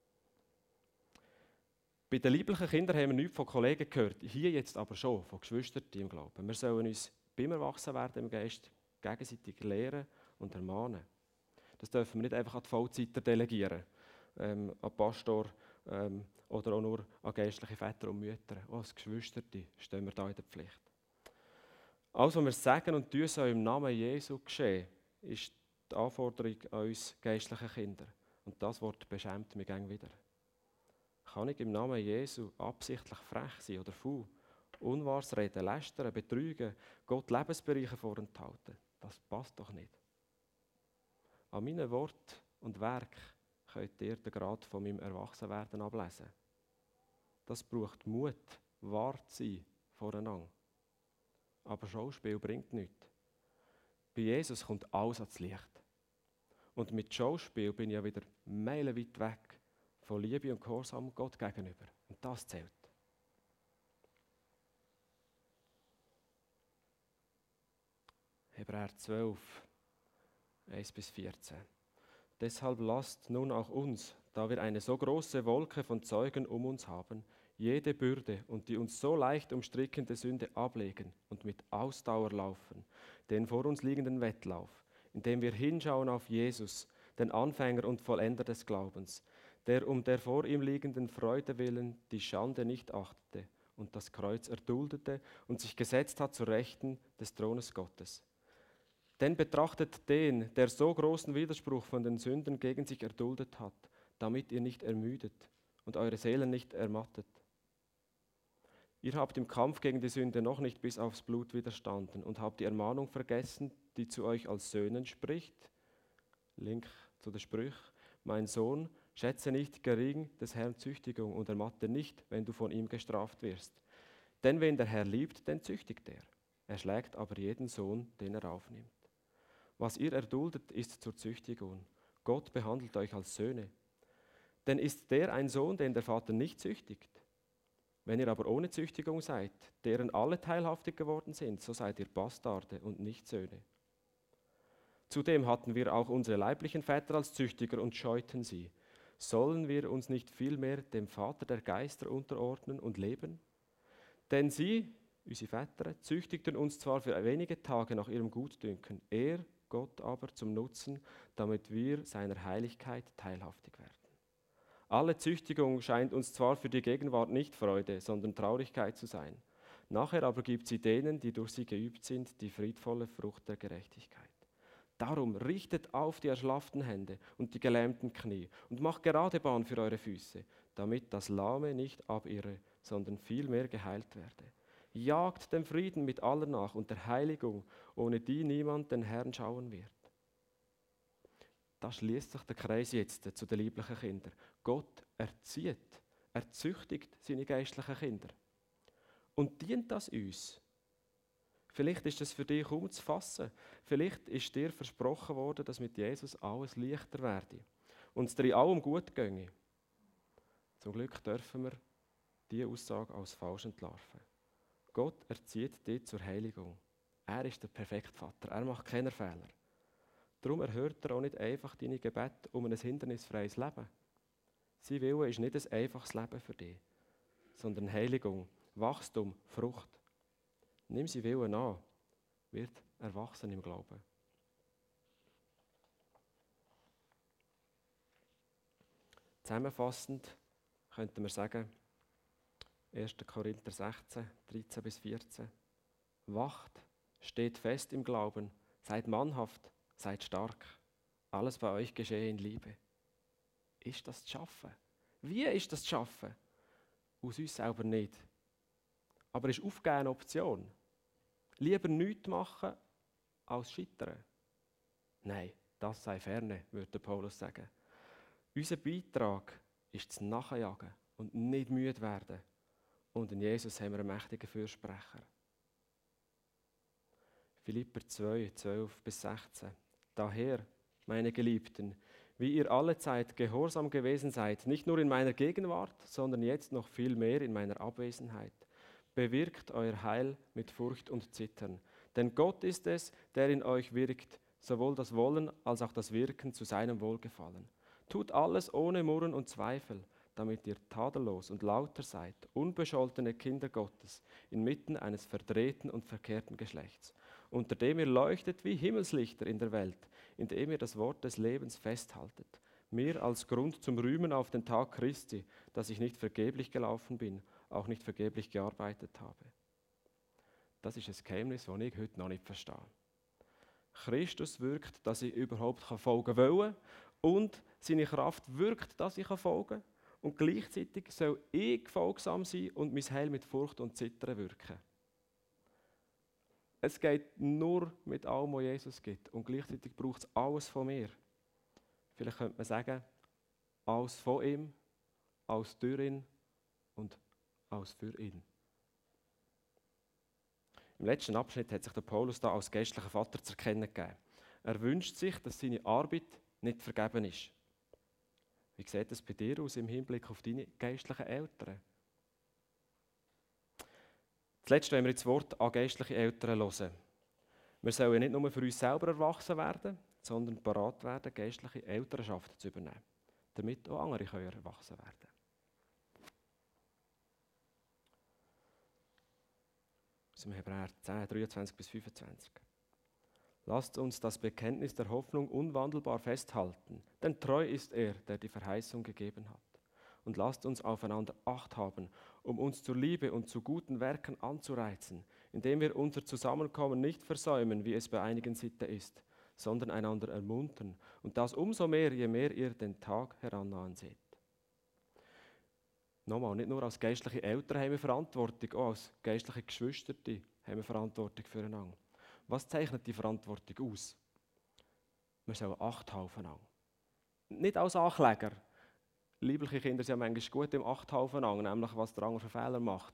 Bei den lieblichen Kindern haben wir nichts von Kollegen gehört, hier jetzt aber schon, von Geschwistern im Glauben. Wir sollen uns beim Erwachsenwerden im Geist gegenseitig lehren und ermahnen. Das dürfen wir nicht einfach an die Vollzeiter delegieren, an Pastor oder auch nur an geistliche Väter und Mütter. Auch als Geschwister stehen wir da in der Pflicht. Alles, was wir sagen und tun, soll im Namen Jesu geschehen, ist die Anforderung an uns geistlichen Kinder. Und das Wort beschämt mich gern wieder. Kann ich im Namen Jesu absichtlich frech sein oder faul, Unwahres reden, lästern, betrügen, Gott Lebensbereiche vorenthalten? Das passt doch nicht. An meinen Wort und Werk könnt ihr den Grad von meinem Erwachsenwerden ablesen. Das braucht Mut, wahr zu sein voreinander. Aber Schauspiel bringt nichts. Bei Jesus kommt alles ans Licht. Und mit Schauspiel bin ich ja wieder meilenweit weg von Liebe und Gehorsam Gott gegenüber. Und das zählt. Hebräer 12, 1-14. Deshalb lasst nun auch uns, da wir eine so große Wolke von Zeugen um uns haben, jede Bürde und die uns so leicht umstrickende Sünde ablegen und mit Ausdauer laufen, den vor uns liegenden Wettlauf, indem wir hinschauen auf Jesus, den Anfänger und Vollender des Glaubens, der um der vor ihm liegenden Freude willen die Schande nicht achtete und das Kreuz erduldete und sich gesetzt hat zur Rechten des Thrones Gottes. Denn betrachtet den, der so großen Widerspruch von den Sünden gegen sich erduldet hat, damit ihr nicht ermüdet und eure Seelen nicht ermattet. Ihr habt im Kampf gegen die Sünde noch nicht bis aufs Blut widerstanden und habt die Ermahnung vergessen, die zu euch als Söhnen spricht. Link zu den Sprüchen. Mein Sohn, schätze nicht gering des Herrn Züchtigung und ermatte nicht, wenn du von ihm gestraft wirst. Denn wen der Herr liebt, den züchtigt er. Er schlägt aber jeden Sohn, den er aufnimmt. Was ihr erduldet, ist zur Züchtigung. Gott behandelt euch als Söhne. Denn ist der ein Sohn, den der Vater nicht züchtigt? Wenn ihr aber ohne Züchtigung seid, deren alle teilhaftig geworden sind, so seid ihr Bastarde und nicht Söhne. Zudem hatten wir auch unsere leiblichen Väter als Züchtiger und scheuten sie. Sollen wir uns nicht vielmehr dem Vater der Geister unterordnen und leben? Denn sie, unsere Väter, züchtigten uns zwar für wenige Tage nach ihrem Gutdünken, er, Gott aber zum Nutzen, damit wir seiner Heiligkeit teilhaftig werden. Alle Züchtigung scheint uns zwar für die Gegenwart nicht Freude, sondern Traurigkeit zu sein. Nachher aber gibt sie denen, die durch sie geübt sind, die friedvolle Frucht der Gerechtigkeit. Darum richtet auf die erschlafften Hände und die gelähmten Knie und macht gerade Bahn für eure Füße, damit das Lahme nicht abirre, sondern vielmehr geheilt werde. Jagt dem Frieden mit allen nach und der Heiligung, ohne die niemand den Herrn schauen wird. Da schließt sich der Kreis jetzt zu den lieblichen Kindern. Gott erzieht, er züchtigt seine geistlichen Kinder. Und dient das uns? Vielleicht ist das für dich kaum zu fassen. Vielleicht ist dir versprochen worden, dass mit Jesus alles leichter werde. und es dir in allem gut ginge. Zum Glück dürfen wir diese Aussage als falsch entlarven. Gott erzieht dich zur Heiligung. Er ist der perfekte Vater, er macht keine Fehler. Darum erhört er auch nicht einfach deine Gebete um ein hindernisfreies Leben. Sein Wille ist nicht ein einfaches Leben für dich, sondern Heiligung, Wachstum, Frucht. Nimm sein Willen an, wird erwachsen im Glauben. Zusammenfassend könnten wir sagen, 1. Korinther 16, 13 bis 14. Wacht, steht fest im Glauben, seid mannhaft, seid stark. Alles bei euch geschehe in Liebe. Ist das zu schaffen? Wie ist das zu schaffen? Aus uns selber nicht. Aber ist Aufgeben eine Option? Lieber nichts machen, als scheitern? Nein, das sei ferne, würde Paulus sagen. Unser Beitrag ist das Nachjagen und nicht müde werden. Und in Jesus haben wir einen mächtigen Fürsprecher. Philipper 2, 12 bis 16. Daher, meine Geliebten, wie ihr allezeit gehorsam gewesen seid, nicht nur in meiner Gegenwart, sondern jetzt noch viel mehr in meiner Abwesenheit, bewirkt euer Heil mit Furcht und Zittern. Denn Gott ist es, der in euch wirkt, sowohl das Wollen als auch das Wirken zu seinem Wohlgefallen. Tut alles ohne Murren und Zweifel, damit ihr tadellos und lauter seid, unbescholtene Kinder Gottes, inmitten eines verdrehten und verkehrten Geschlechts, unter dem ihr leuchtet wie Himmelslichter in der Welt, indem ihr das Wort des Lebens festhaltet, mir als Grund zum Rühmen auf den Tag Christi, dass ich nicht vergeblich gelaufen bin, auch nicht vergeblich gearbeitet habe. Das ist ein Geheimnis, das ich heute noch nicht verstehe. Christus wirkt, dass ich überhaupt folgen will und seine Kraft wirkt, dass ich folgen kann. Und gleichzeitig soll ich folgsam sein und mein Heil mit Furcht und Zittern wirken. Es geht nur mit allem, was Jesus gibt. Und gleichzeitig braucht es alles von mir. Vielleicht könnte man sagen, alles von ihm, alles durch ihn und alles für ihn. Im letzten Abschnitt hat sich der Paulus da als geistlicher Vater zu erkennen gegeben. Er wünscht sich, dass seine Arbeit nicht vergeben ist. Wie sieht es bei dir aus im Hinblick auf deine geistlichen Eltern? Zuletzt wollen wir das Wort an geistliche Eltern hören. Wir sollen nicht nur für uns selber erwachsen werden, sondern bereit werden, geistliche Elternschaft zu übernehmen, damit auch andere erwachsen werden. Aus dem Hebräer 10, 23 bis 25. Lasst uns das Bekenntnis der Hoffnung unwandelbar festhalten, denn treu ist er, der die Verheißung gegeben hat. Und lasst uns aufeinander Acht haben, um uns zur Liebe und zu guten Werken anzureizen, indem wir unser Zusammenkommen nicht versäumen, wie es bei einigen Sitte ist, sondern einander ermuntern, und das umso mehr, je mehr ihr den Tag herannahen seht. Nochmal, nicht nur als geistliche Eltern haben wir Verantwortung, auch als geistliche Geschwister haben wir Verantwortung füreinander. Was zeichnet die Verantwortung aus? Wir sollen Acht haben aufeinander. Nicht als Ankläger. Liebliche Kinder sind ja manchmal gut im Acht haben aufeinander, nämlich was der andere für Fehler macht.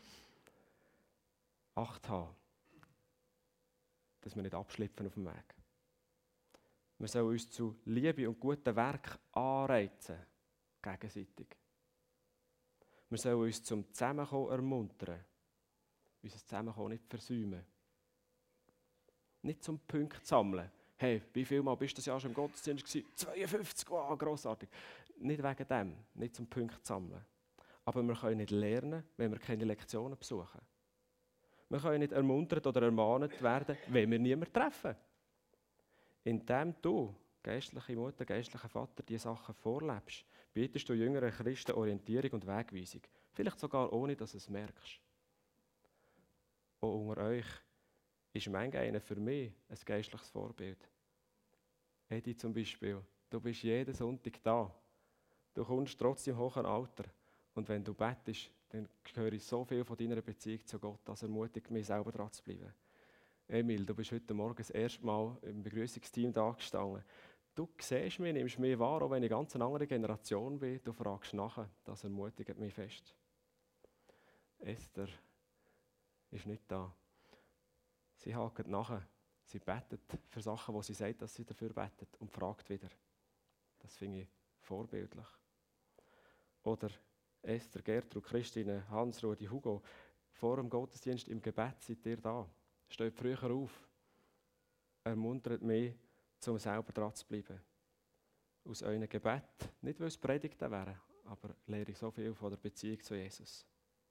Acht haben, dass wir nicht abschlüpfen auf dem Weg. Wir sollen uns zu Liebe und guten Werk anreizen, gegenseitig. Wir sollen uns zum Zusammenkommen ermuntern, unser Zusammenkommen nicht versäumen. Nicht zum Punkt sammeln. Hey, wie viel Mal bist du das Jahr schon im Gottesdienst gewesen? 52, wow, grossartig. Nicht wegen dem, nicht zum Punkt sammeln. Aber wir können nicht lernen, wenn wir keine Lektionen besuchen. Wir können nicht ermuntert oder ermahnt werden, wenn wir niemanden treffen. Indem du, geistliche Mutter, geistlicher Vater, diese Sachen vorlebst, bietest du jüngeren Christen Orientierung und Wegweisung. Vielleicht sogar ohne, dass du es merkst. Auch unter euch ist manchmal einer für mich ein geistliches Vorbild. Edi zum Beispiel, du bist jeden Sonntag da. Du kommst trotz im hohen Alter. Und wenn du bettest, dann höre ich so viel von deiner Beziehung zu Gott, das ermutigt mich, selber dran zu bleiben. Emil, du bist heute Morgen das erste Mal im Begrüßungsteam da gestanden. Du siehst mich, nimmst mich wahr, auch wenn ich eine ganz andere Generation bin. Du fragst nachher, das ermutigt mich fest. Esther ist nicht da. Sie hakt nachher. Sie betet für Sachen, wo sie sagt, dass sie dafür betet und fragt wieder. Das finde ich vorbildlich. Oder Esther, Gertrud, Christine, Hans, Rudi, Hugo, vor dem Gottesdienst im Gebet seid ihr da. Steht früher auf. Ermuntert mich, um selber dran zu bleiben. Aus euren Gebet, nicht weil es Predigten wären, aber lehre ich so viel von der Beziehung zu Jesus.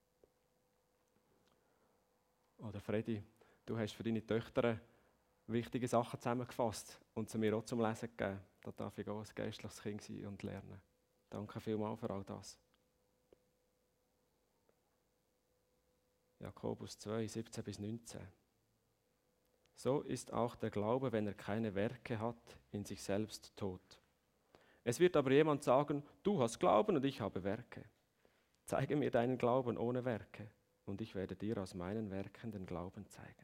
Oder Freddy, du hast für deine Töchter wichtige Sachen zusammengefasst und sie mir auch zum Lesen gegeben. Da darf ich auch ein geistliches Kind sein und lernen. Danke vielmals für all das. Jakobus 2, 17 bis 19. So ist auch der Glaube, wenn er keine Werke hat, in sich selbst tot. Es wird aber jemand sagen, du hast Glauben und ich habe Werke. Zeige mir deinen Glauben ohne Werke und ich werde dir aus meinen Werken den Glauben zeigen.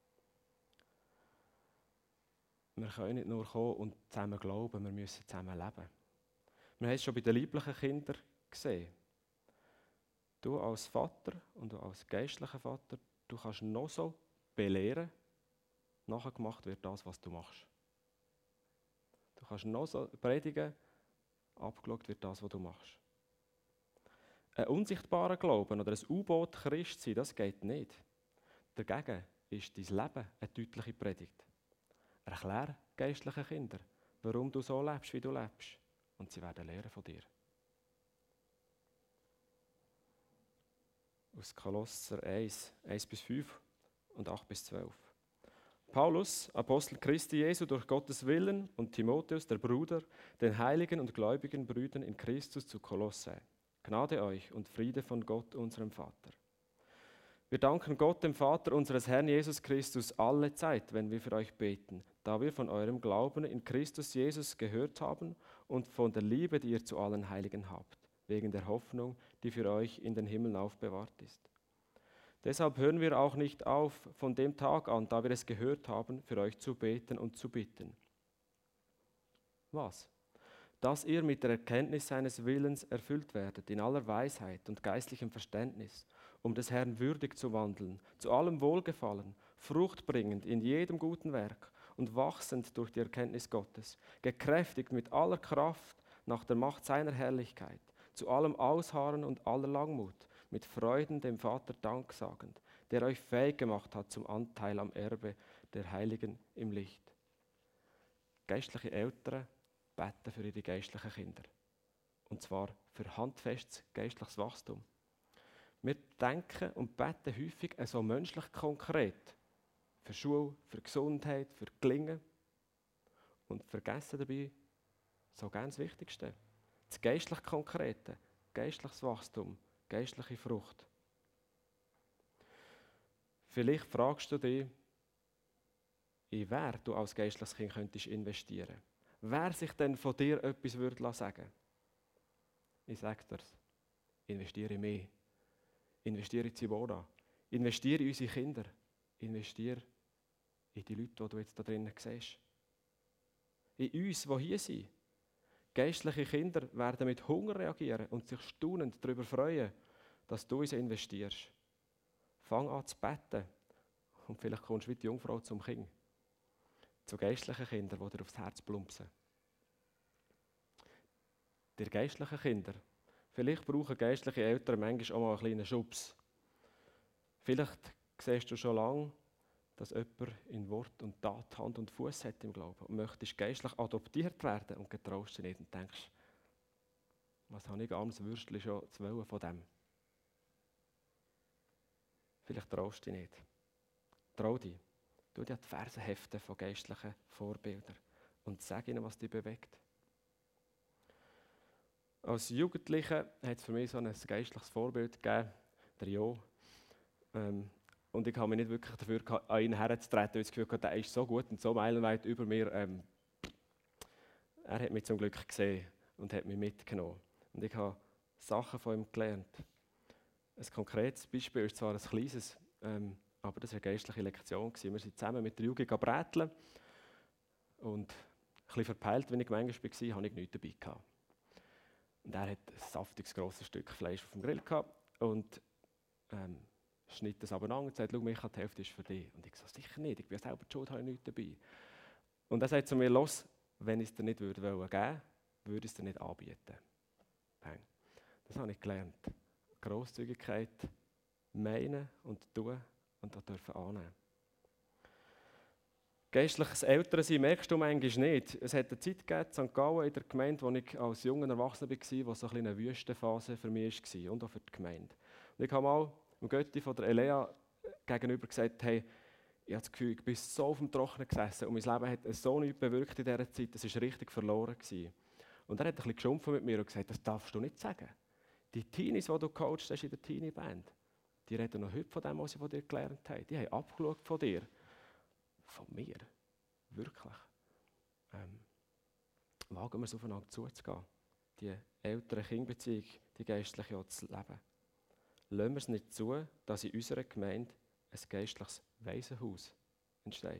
Wir können nicht nur kommen und zusammen glauben, wir müssen zusammen leben. Wir haben es schon bei den lieblichen Kindern gesehen. Du als Vater und du als geistlicher Vater, du kannst noch so belehren, nachher gemacht wird das, was du machst. Du kannst noch so predigen, abgeschaut wird das, was du machst. Ein unsichtbarer Glauben oder ein U-Boot Christ sein, das geht nicht. Dagegen ist dein Leben eine deutliche Predigt. Erklär geistlichen Kindern, warum du so lebst, wie du lebst. Und sie werden lernen von dir. Aus Kolosser 1, 1-5 und 8-12. Paulus, Apostel Christi Jesu durch Gottes Willen und Timotheus, der Bruder, den heiligen und gläubigen Brüdern in Christus zu Kolossä. Gnade euch und Friede von Gott, unserem Vater. Wir danken Gott, dem Vater unseres Herrn Jesus Christus, alle Zeit, wenn wir für euch beten, da wir von eurem Glauben in Christus Jesus gehört haben und von der Liebe, die ihr zu allen Heiligen habt, wegen der Hoffnung, die für euch in den Himmeln aufbewahrt ist. Deshalb hören wir auch nicht auf, von dem Tag an, da wir es gehört haben, für euch zu beten und zu bitten. Was? Dass ihr mit der Erkenntnis seines Willens erfüllt werdet, in aller Weisheit und geistlichem Verständnis, um des Herrn würdig zu wandeln, zu allem Wohlgefallen, fruchtbringend in jedem guten Werk und wachsend durch die Erkenntnis Gottes, gekräftigt mit aller Kraft nach der Macht seiner Herrlichkeit, zu allem Ausharren und aller Langmut, mit Freuden dem Vater Dank sagend, der euch fähig gemacht hat zum Anteil am Erbe der Heiligen im Licht. Geistliche Eltern beten für ihre geistlichen Kinder. Und zwar für handfestes geistliches Wachstum. Wir denken und beten häufig so menschlich konkret. Für Schule, für Gesundheit, für Gelingen. Und vergessen dabei so ganz das Wichtigste. Das geistlich Konkrete, geistliches Wachstum, geistliche Frucht. Vielleicht fragst du dich, in wer du als geistliches Kind könntest investieren. Wer sich denn von dir etwas würde sagen. Ich sage dir, investiere in mich. Investiere in Simona. Investiere in unsere Kinder. Investiere in die Leute, die du jetzt da drinnen siehst. In uns, die hier sind. Geistliche Kinder werden mit Hunger reagieren und sich staunend darüber freuen, dass du in sie investierst. Fang an zu beten und vielleicht kommst du wie die Jungfrau zum Kind. Zu geistlichen Kindern, die dir aufs Herz plumpsen. Die geistlichen Kinder, vielleicht brauchen geistliche Eltern manchmal auch mal einen kleinen Schubs. Vielleicht siehst du schon lange, dass jemand in Wort und Tat Hand und Fuß hat im Glauben und möchtest geistlich adoptiert werden und getraust dich nicht und denkst, was habe ich armes Würstchen schon zu wollen von dem? Vielleicht traust du dich nicht. Trau dich. Tu dir die Verse heften von geistlichen Vorbildern und sag ihnen, was dich bewegt. Als Jugendlicher hat es für mich so ein geistliches Vorbild gegeben, der Jo. Und ich habe mich nicht wirklich dafür gehabt, an ihn herzutreten, weil ich das Gefühl hatte, der ist so gut und so meilenweit über mir. Er hat mich zum Glück gesehen und hat mich mitgenommen. Und ich habe Sachen von ihm gelernt. Ein konkretes Beispiel ist zwar ein kleines, aber das war eine geistliche Lektion. Wir sind zusammen mit der Jugend bräteln und ein bisschen verpeilt, wenn ich manchmal war, hatte ich nichts dabei gehabt. Und er hat ein saftiges, grosses Stück Fleisch auf dem Grill gehabt und schnitt es aber an und sagt, schau, Micha, die Hälfte ist für dich. Und ich sage, sicher nicht, ich bin selber die Schuld, habe ich nichts dabei. Und er sagt zu mir, los, wenn ich es dir nicht geben würde, würde ich es dir nicht anbieten. Bang. Das habe ich gelernt. Grosszügigkeit meinen und tun und auch dürfen annehmen. Geistliches Elternsein merkst du manchmal nicht. Es hat eine Zeit gegeben, in St. Gallen, in der Gemeinde, wo ich als junger Erwachsener war, wo so eine Wüstenphase für mich war und auch für die Gemeinde. Und ich habe mal dem Götti von der Elea gegenüber gesagt, hey, ich habe das Gefühl, ich bin so auf dem Trockenen gesessen und mein Leben hat so nichts bewirkt in dieser Zeit, das war richtig verloren gewesen. Und er hat ein bisschen geschumpft mit mir und gesagt, das darfst du nicht sagen. Die Teenies, die du coachst hast in der Teenie-Band, die reden noch heute von dem, was sie von dir gelernt haben. Die haben abgeschaut von dir. Von mir? Wirklich? Wagen wir es aufeinander zuzugehen? Die ältere Kindbeziehung, die geistliche auch zu leben. Lassen wir es nicht zu, dass in unserer Gemeinde ein geistliches Waisenhaus entsteht.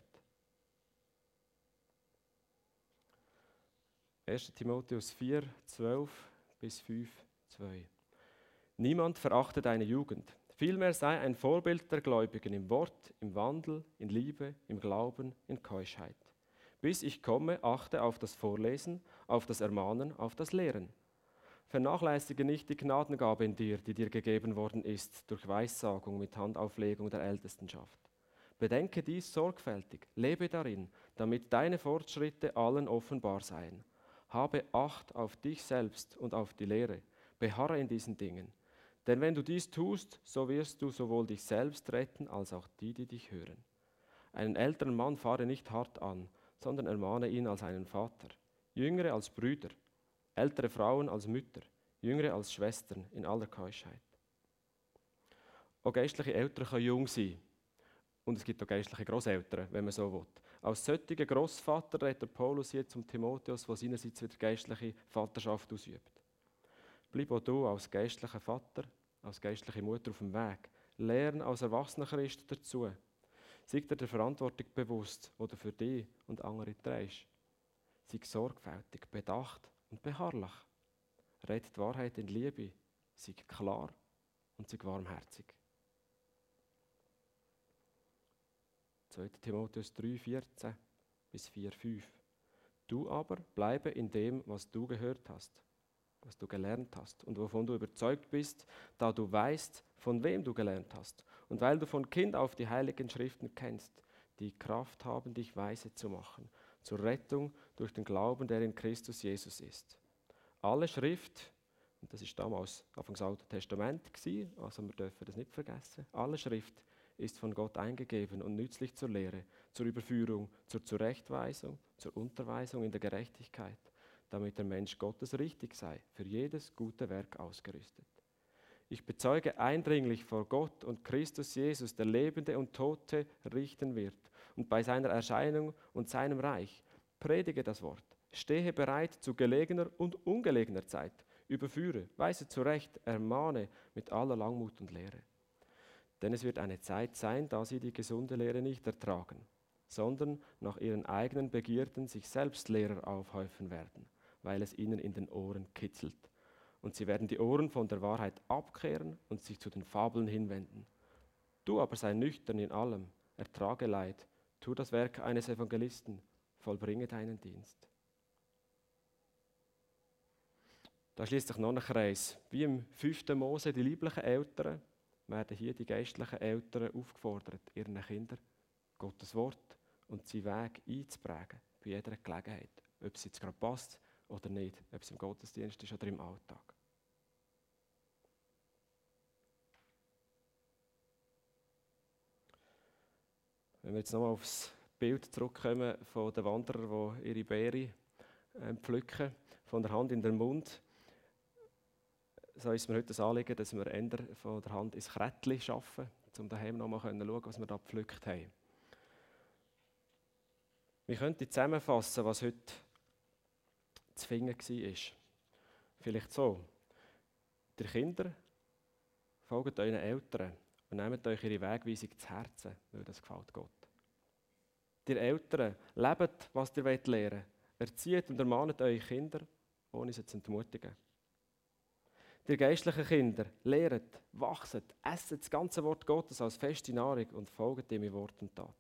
1. Timotheus 4, 12 bis 5, 2. Niemand verachte deine Jugend. Vielmehr sei ein Vorbild der Gläubigen im Wort, im Wandel, in Liebe, im Glauben, in Keuschheit. Bis ich komme, achte auf das Vorlesen, auf das Ermahnen, auf das Lehren. Vernachlässige nicht die Gnadengabe in dir, die dir gegeben worden ist, durch Weissagung mit Handauflegung der Ältestenschaft. Bedenke dies sorgfältig, lebe darin, damit deine Fortschritte allen offenbar seien. Habe Acht auf dich selbst und auf die Lehre, beharre in diesen Dingen. Denn wenn du dies tust, so wirst du sowohl dich selbst retten, als auch die, die dich hören. Einen älteren Mann fahre nicht hart an, sondern ermahne ihn als einen Vater, Jüngere als Brüder, ältere Frauen als Mütter, Jüngere als Schwestern in aller Keuschheit. Auch geistliche Eltern können jung sein. Und es gibt auch geistliche Grosseltern, wenn man so will. Als solcher Grossvater redet der Paulus hier zum Timotheus, der seinerseits wieder geistliche Vaterschaft ausübt. Bleib auch du als geistlicher Vater, als geistliche Mutter auf dem Weg. Lerne als erwachsener Christ dazu. Sei dir der Verantwortung bewusst, die du für dich und andere trägst. Sei sorgfältig, bedacht und beharrlich. Rede die Wahrheit in Liebe. Sei klar und sei warmherzig. 2. Timotheus 3, 14 bis 4, 5. Du aber bleibe in dem, was du gehört hast, was du gelernt hast und wovon du überzeugt bist, da du weißt, von wem du gelernt hast und weil du von Kind auf die heiligen Schriften kennst, die Kraft haben, dich weise zu machen, zur Rettung durch den Glauben, der in Christus Jesus ist. Alle Schrift, und das ist damals Anfangs Altes Testament gewesen, also wir dürfen das nicht vergessen, alle Schrift ist von Gott eingegeben und nützlich zur Lehre, zur Überführung, zur Zurechtweisung, zur Unterweisung in der Gerechtigkeit, damit der Mensch Gottes richtig sei, für jedes gute Werk ausgerüstet. Ich bezeuge eindringlich vor Gott und Christus Jesus, der Lebende und Tote richten wird, und bei seiner Erscheinung und seinem Reich. Predige das Wort, stehe bereit zu gelegener und ungelegener Zeit, überführe, weise zurecht, ermahne mit aller Langmut und Lehre. Denn es wird eine Zeit sein, da sie die gesunde Lehre nicht ertragen, sondern nach ihren eigenen Begierden sich selbst Lehrer aufhäufen werden, weil es ihnen in den Ohren kitzelt. Und sie werden die Ohren von der Wahrheit abkehren und sich zu den Fabeln hinwenden. Du aber sei nüchtern in allem, ertrage Leid, tu das Werk eines Evangelisten, vollbringe deinen Dienst. Da schließt sich noch ein Kreis. Wie im 5. Mose die lieblichen Eltern, werden hier die geistlichen Eltern aufgefordert, ihren Kindern Gottes Wort und seinen Weg einzuprägen, bei jeder Gelegenheit. Ob es jetzt gerade passt oder nicht, ob es im Gottesdienst ist oder im Alltag. Wenn wir jetzt nochmal aufs Bild zurückkommen von den Wanderern, die ihre Beere pflücken, von der Hand in den Mund, so ist mir heute das Anliegen, dass wir eher von der Hand ins Krättchen schaffen, um daheim nochmal schauen können, was wir da gepflückt haben. Wir könnten zusammenfassen, was heute zu finden war. Vielleicht so: Die Kinder, folgt euren Eltern und nehmt euch ihre Wegweisung zu Herzen, weil das gefällt Gott. Die Eltern, lebt, was ihr lernen wollt. Erzieht und ermahnt eure Kinder, ohne sie zu entmutigen. Die geistlichen Kinder, lehret, wachset, esset das ganze Wort Gottes als feste Nahrung und folgt ihm in Wort und Tat.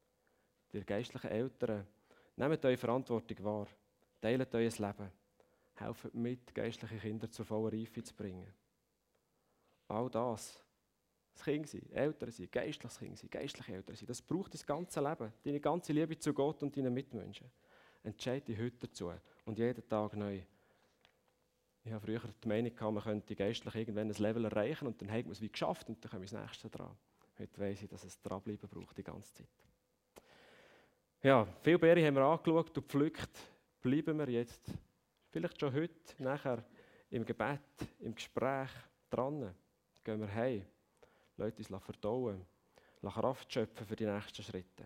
Die geistlichen Eltern, nehmt eure Verantwortung wahr, teilt euer Leben, helfen mit, geistliche Kinder zur vollen Reife zu bringen. All das Kind sein, Eltern sein, geistliches Kind sein, geistliche Eltern sein, das braucht dein ganze Leben, deine ganze Liebe zu Gott und deinen Mitmenschen. Entscheide dich heute dazu und jeden Tag neu. Ich habe früher die Meinung gehabt, man könnte geistlich irgendwann ein Level erreichen und dann hat man es wie geschafft und dann kommen wir das Nächste dran. Heute weiss ich, dass es dranbleiben braucht die ganze Zeit. Ja, viele Beeren haben wir angeschaut und gepflückt. Bleiben wir jetzt, vielleicht schon heute, nachher im Gebet, im Gespräch dran. Gehen wir heim. Leute uns verdauen, Kraft schöpfen für die nächsten Schritte.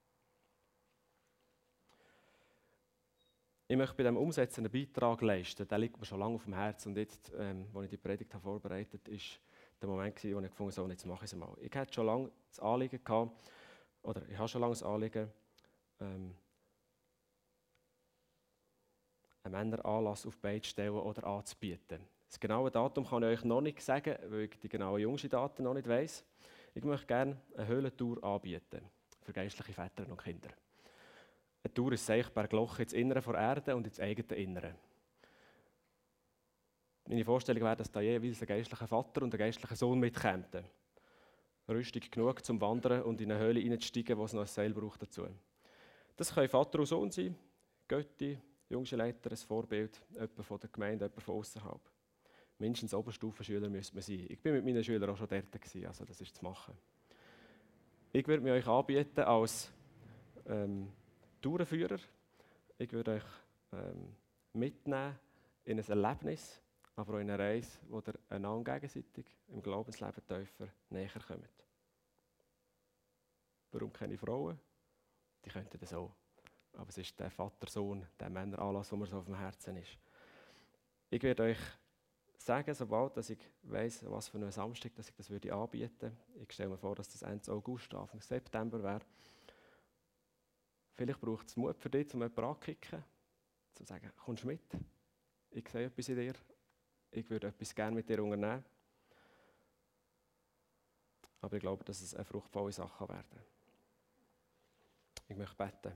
Ich möchte bei diesem Umsetzen einen Beitrag leisten. Der liegt mir schon lange auf dem Herzen. Und jetzt, als ich die Predigt vorbereitet habe, war der Moment, wo ich gefunden habe, so, jetzt mache ich es mal. Ich hatte schon lange das Anliegen gehabt, oder ich habe schon lange das Anliegen, einen Männeranlass auf die Beine zu stellen oder anzubieten. Das genaue Datum kann ich euch noch nicht sagen, weil ich die genauen jüngsten Daten noch nicht weiss. Ich möchte gerne eine Höhlentour anbieten für geistliche Väter und Kinder. Eine Tour ist Bergloch ins Innere der Erde und ins eigene Innere. Meine Vorstellung wäre, dass da jeweils ein geistlicher Vater und ein geistlicher Sohn mitkämen. Rüstig genug zum Wandern und in eine Höhle hineinzusteigen, wo es noch ein Seil braucht dazu. Das können Vater und Sohn sein, Götti, jüngste Leiter, ein Vorbild, jemand von der Gemeinde, jemand von außerhalb. Mindestens Oberstufenschüler müsste man sein. Ich war mit meinen Schülern auch schon dort, also das ist zu machen. Ich würde mich euch anbieten als Tourenführer. Ich würde euch mitnehmen in ein Erlebnis, aber auch in eine Reise, wo ihr einander gegenseitig im Glaubensleben tiefer näher kommt. Warum keine Frauen? Die könnten das auch. Aber es ist der Vater-Sohn, der Männeranlass, der mir so auf dem Herzen ist. Ich werde euch sagen, sobald dass ich weiss, was für einen Samstag dass ich das würde anbieten. Ich stelle mir vor, dass das Ende August, Anfang September wäre. Vielleicht braucht es Mut für dich, um jemanden anzukicken, zu sagen, kommst du mit? Ich sehe etwas in dir. Ich würde etwas gerne mit dir unternehmen. Aber ich glaube, dass es eine fruchtvolle Sache werden kann. Ich möchte beten.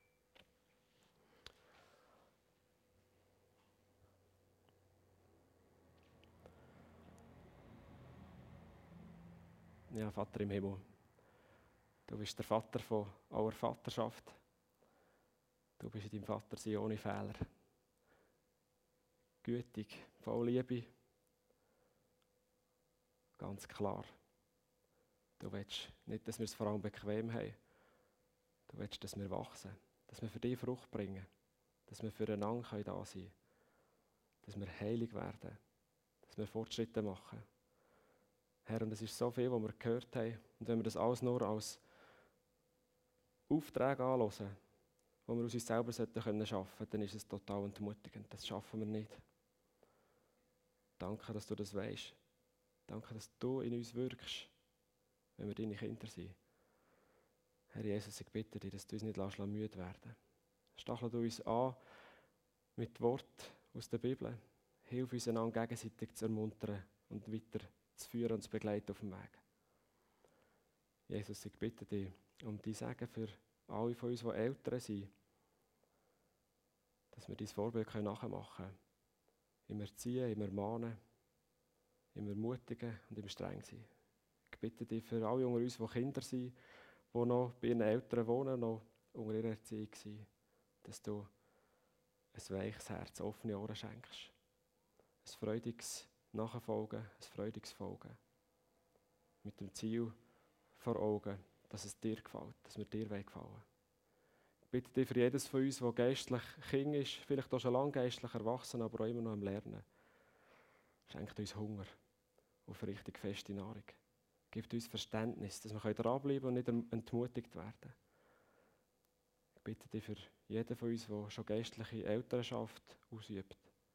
Ja, Vater im Himmel, du bist der Vater von aller Vaterschaft. Du bist in deinem Vatersein ohne Fehler. Gütig, voll Liebe. Ganz klar. Du willst nicht, dass wir es vor allem bequem haben. Du willst, dass wir wachsen, dass wir für dich Frucht bringen, dass wir füreinander da sein können, dass wir heilig werden, dass wir Fortschritte machen. Herr, und es ist so viel, was wir gehört haben. Und wenn wir das alles nur als Aufträge anhören, die wir aus uns selber schaffen können, dann ist es total entmutigend. Das schaffen wir nicht. Danke, dass du das weisst. Danke, dass du in uns wirkst, wenn wir deine Kinder sind. Herr Jesus, ich bitte dich, dass du uns nicht müde werden lässt. Stachel du uns an mit Worten aus der Bibel. Hilf uns einander gegenseitig zu ermuntern und weiter zu führen und zu begleiten auf dem Weg. Jesus, ich bitte dich um dein Segen für alle von uns, die Eltern sind, dass wir dein Vorbild nachmachen können. Im Erziehen, im Ermahnen, im Ermutigen und im Strengsein. Ich bitte dich für alle unter uns, die Kinder sind, die noch bei ihren Eltern wohnen, noch unter ihrer Erziehung sind, dass du ein weiches Herz, offene Ohren schenkst. Ein freudiges Nachfolgen, ein freudiges Folgen. Mit dem Ziel vor Augen, dass es dir gefällt, dass wir dir gefallen. Ich bitte dich für jedes von uns, der geistlich Kind ist, vielleicht auch schon lange geistlich erwachsen, aber auch immer noch am Lernen. Schenkt uns Hunger auf richtig feste Nahrung. Gibt uns Verständnis, dass wir dranbleiben und nicht entmutigt werden. Ich bitte dich für jeden von uns, der schon geistliche Elternschaft ausübt,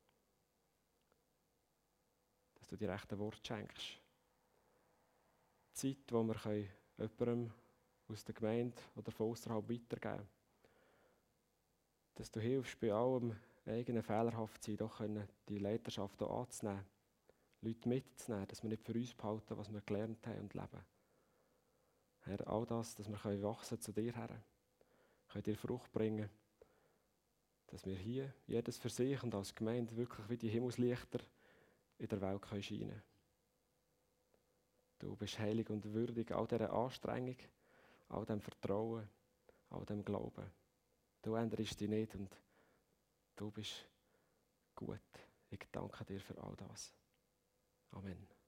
dass du die rechten Worte schenkst. Zeit, wo wir jemandem aus der Gemeinde oder von außerhalb weitergeben können. Dass du hilfst, bei allem eigenen Fehlerhaftsein doch die Leiterschaft auch anzunehmen. Leute mitzunehmen, dass wir nicht für uns behalten, was wir gelernt haben und leben. Herr, all das, dass wir wachsen zu dir her, können dir Frucht bringen, dass wir hier, jedes für sich und als Gemeinde, wirklich wie die Himmelslichter in der Welt können scheinen. Du bist heilig und würdig, all dieser Anstrengung, all dem Vertrauen, all dem Glauben. Du änderst dich nicht und du bist gut. Ich danke dir für all das. Amen.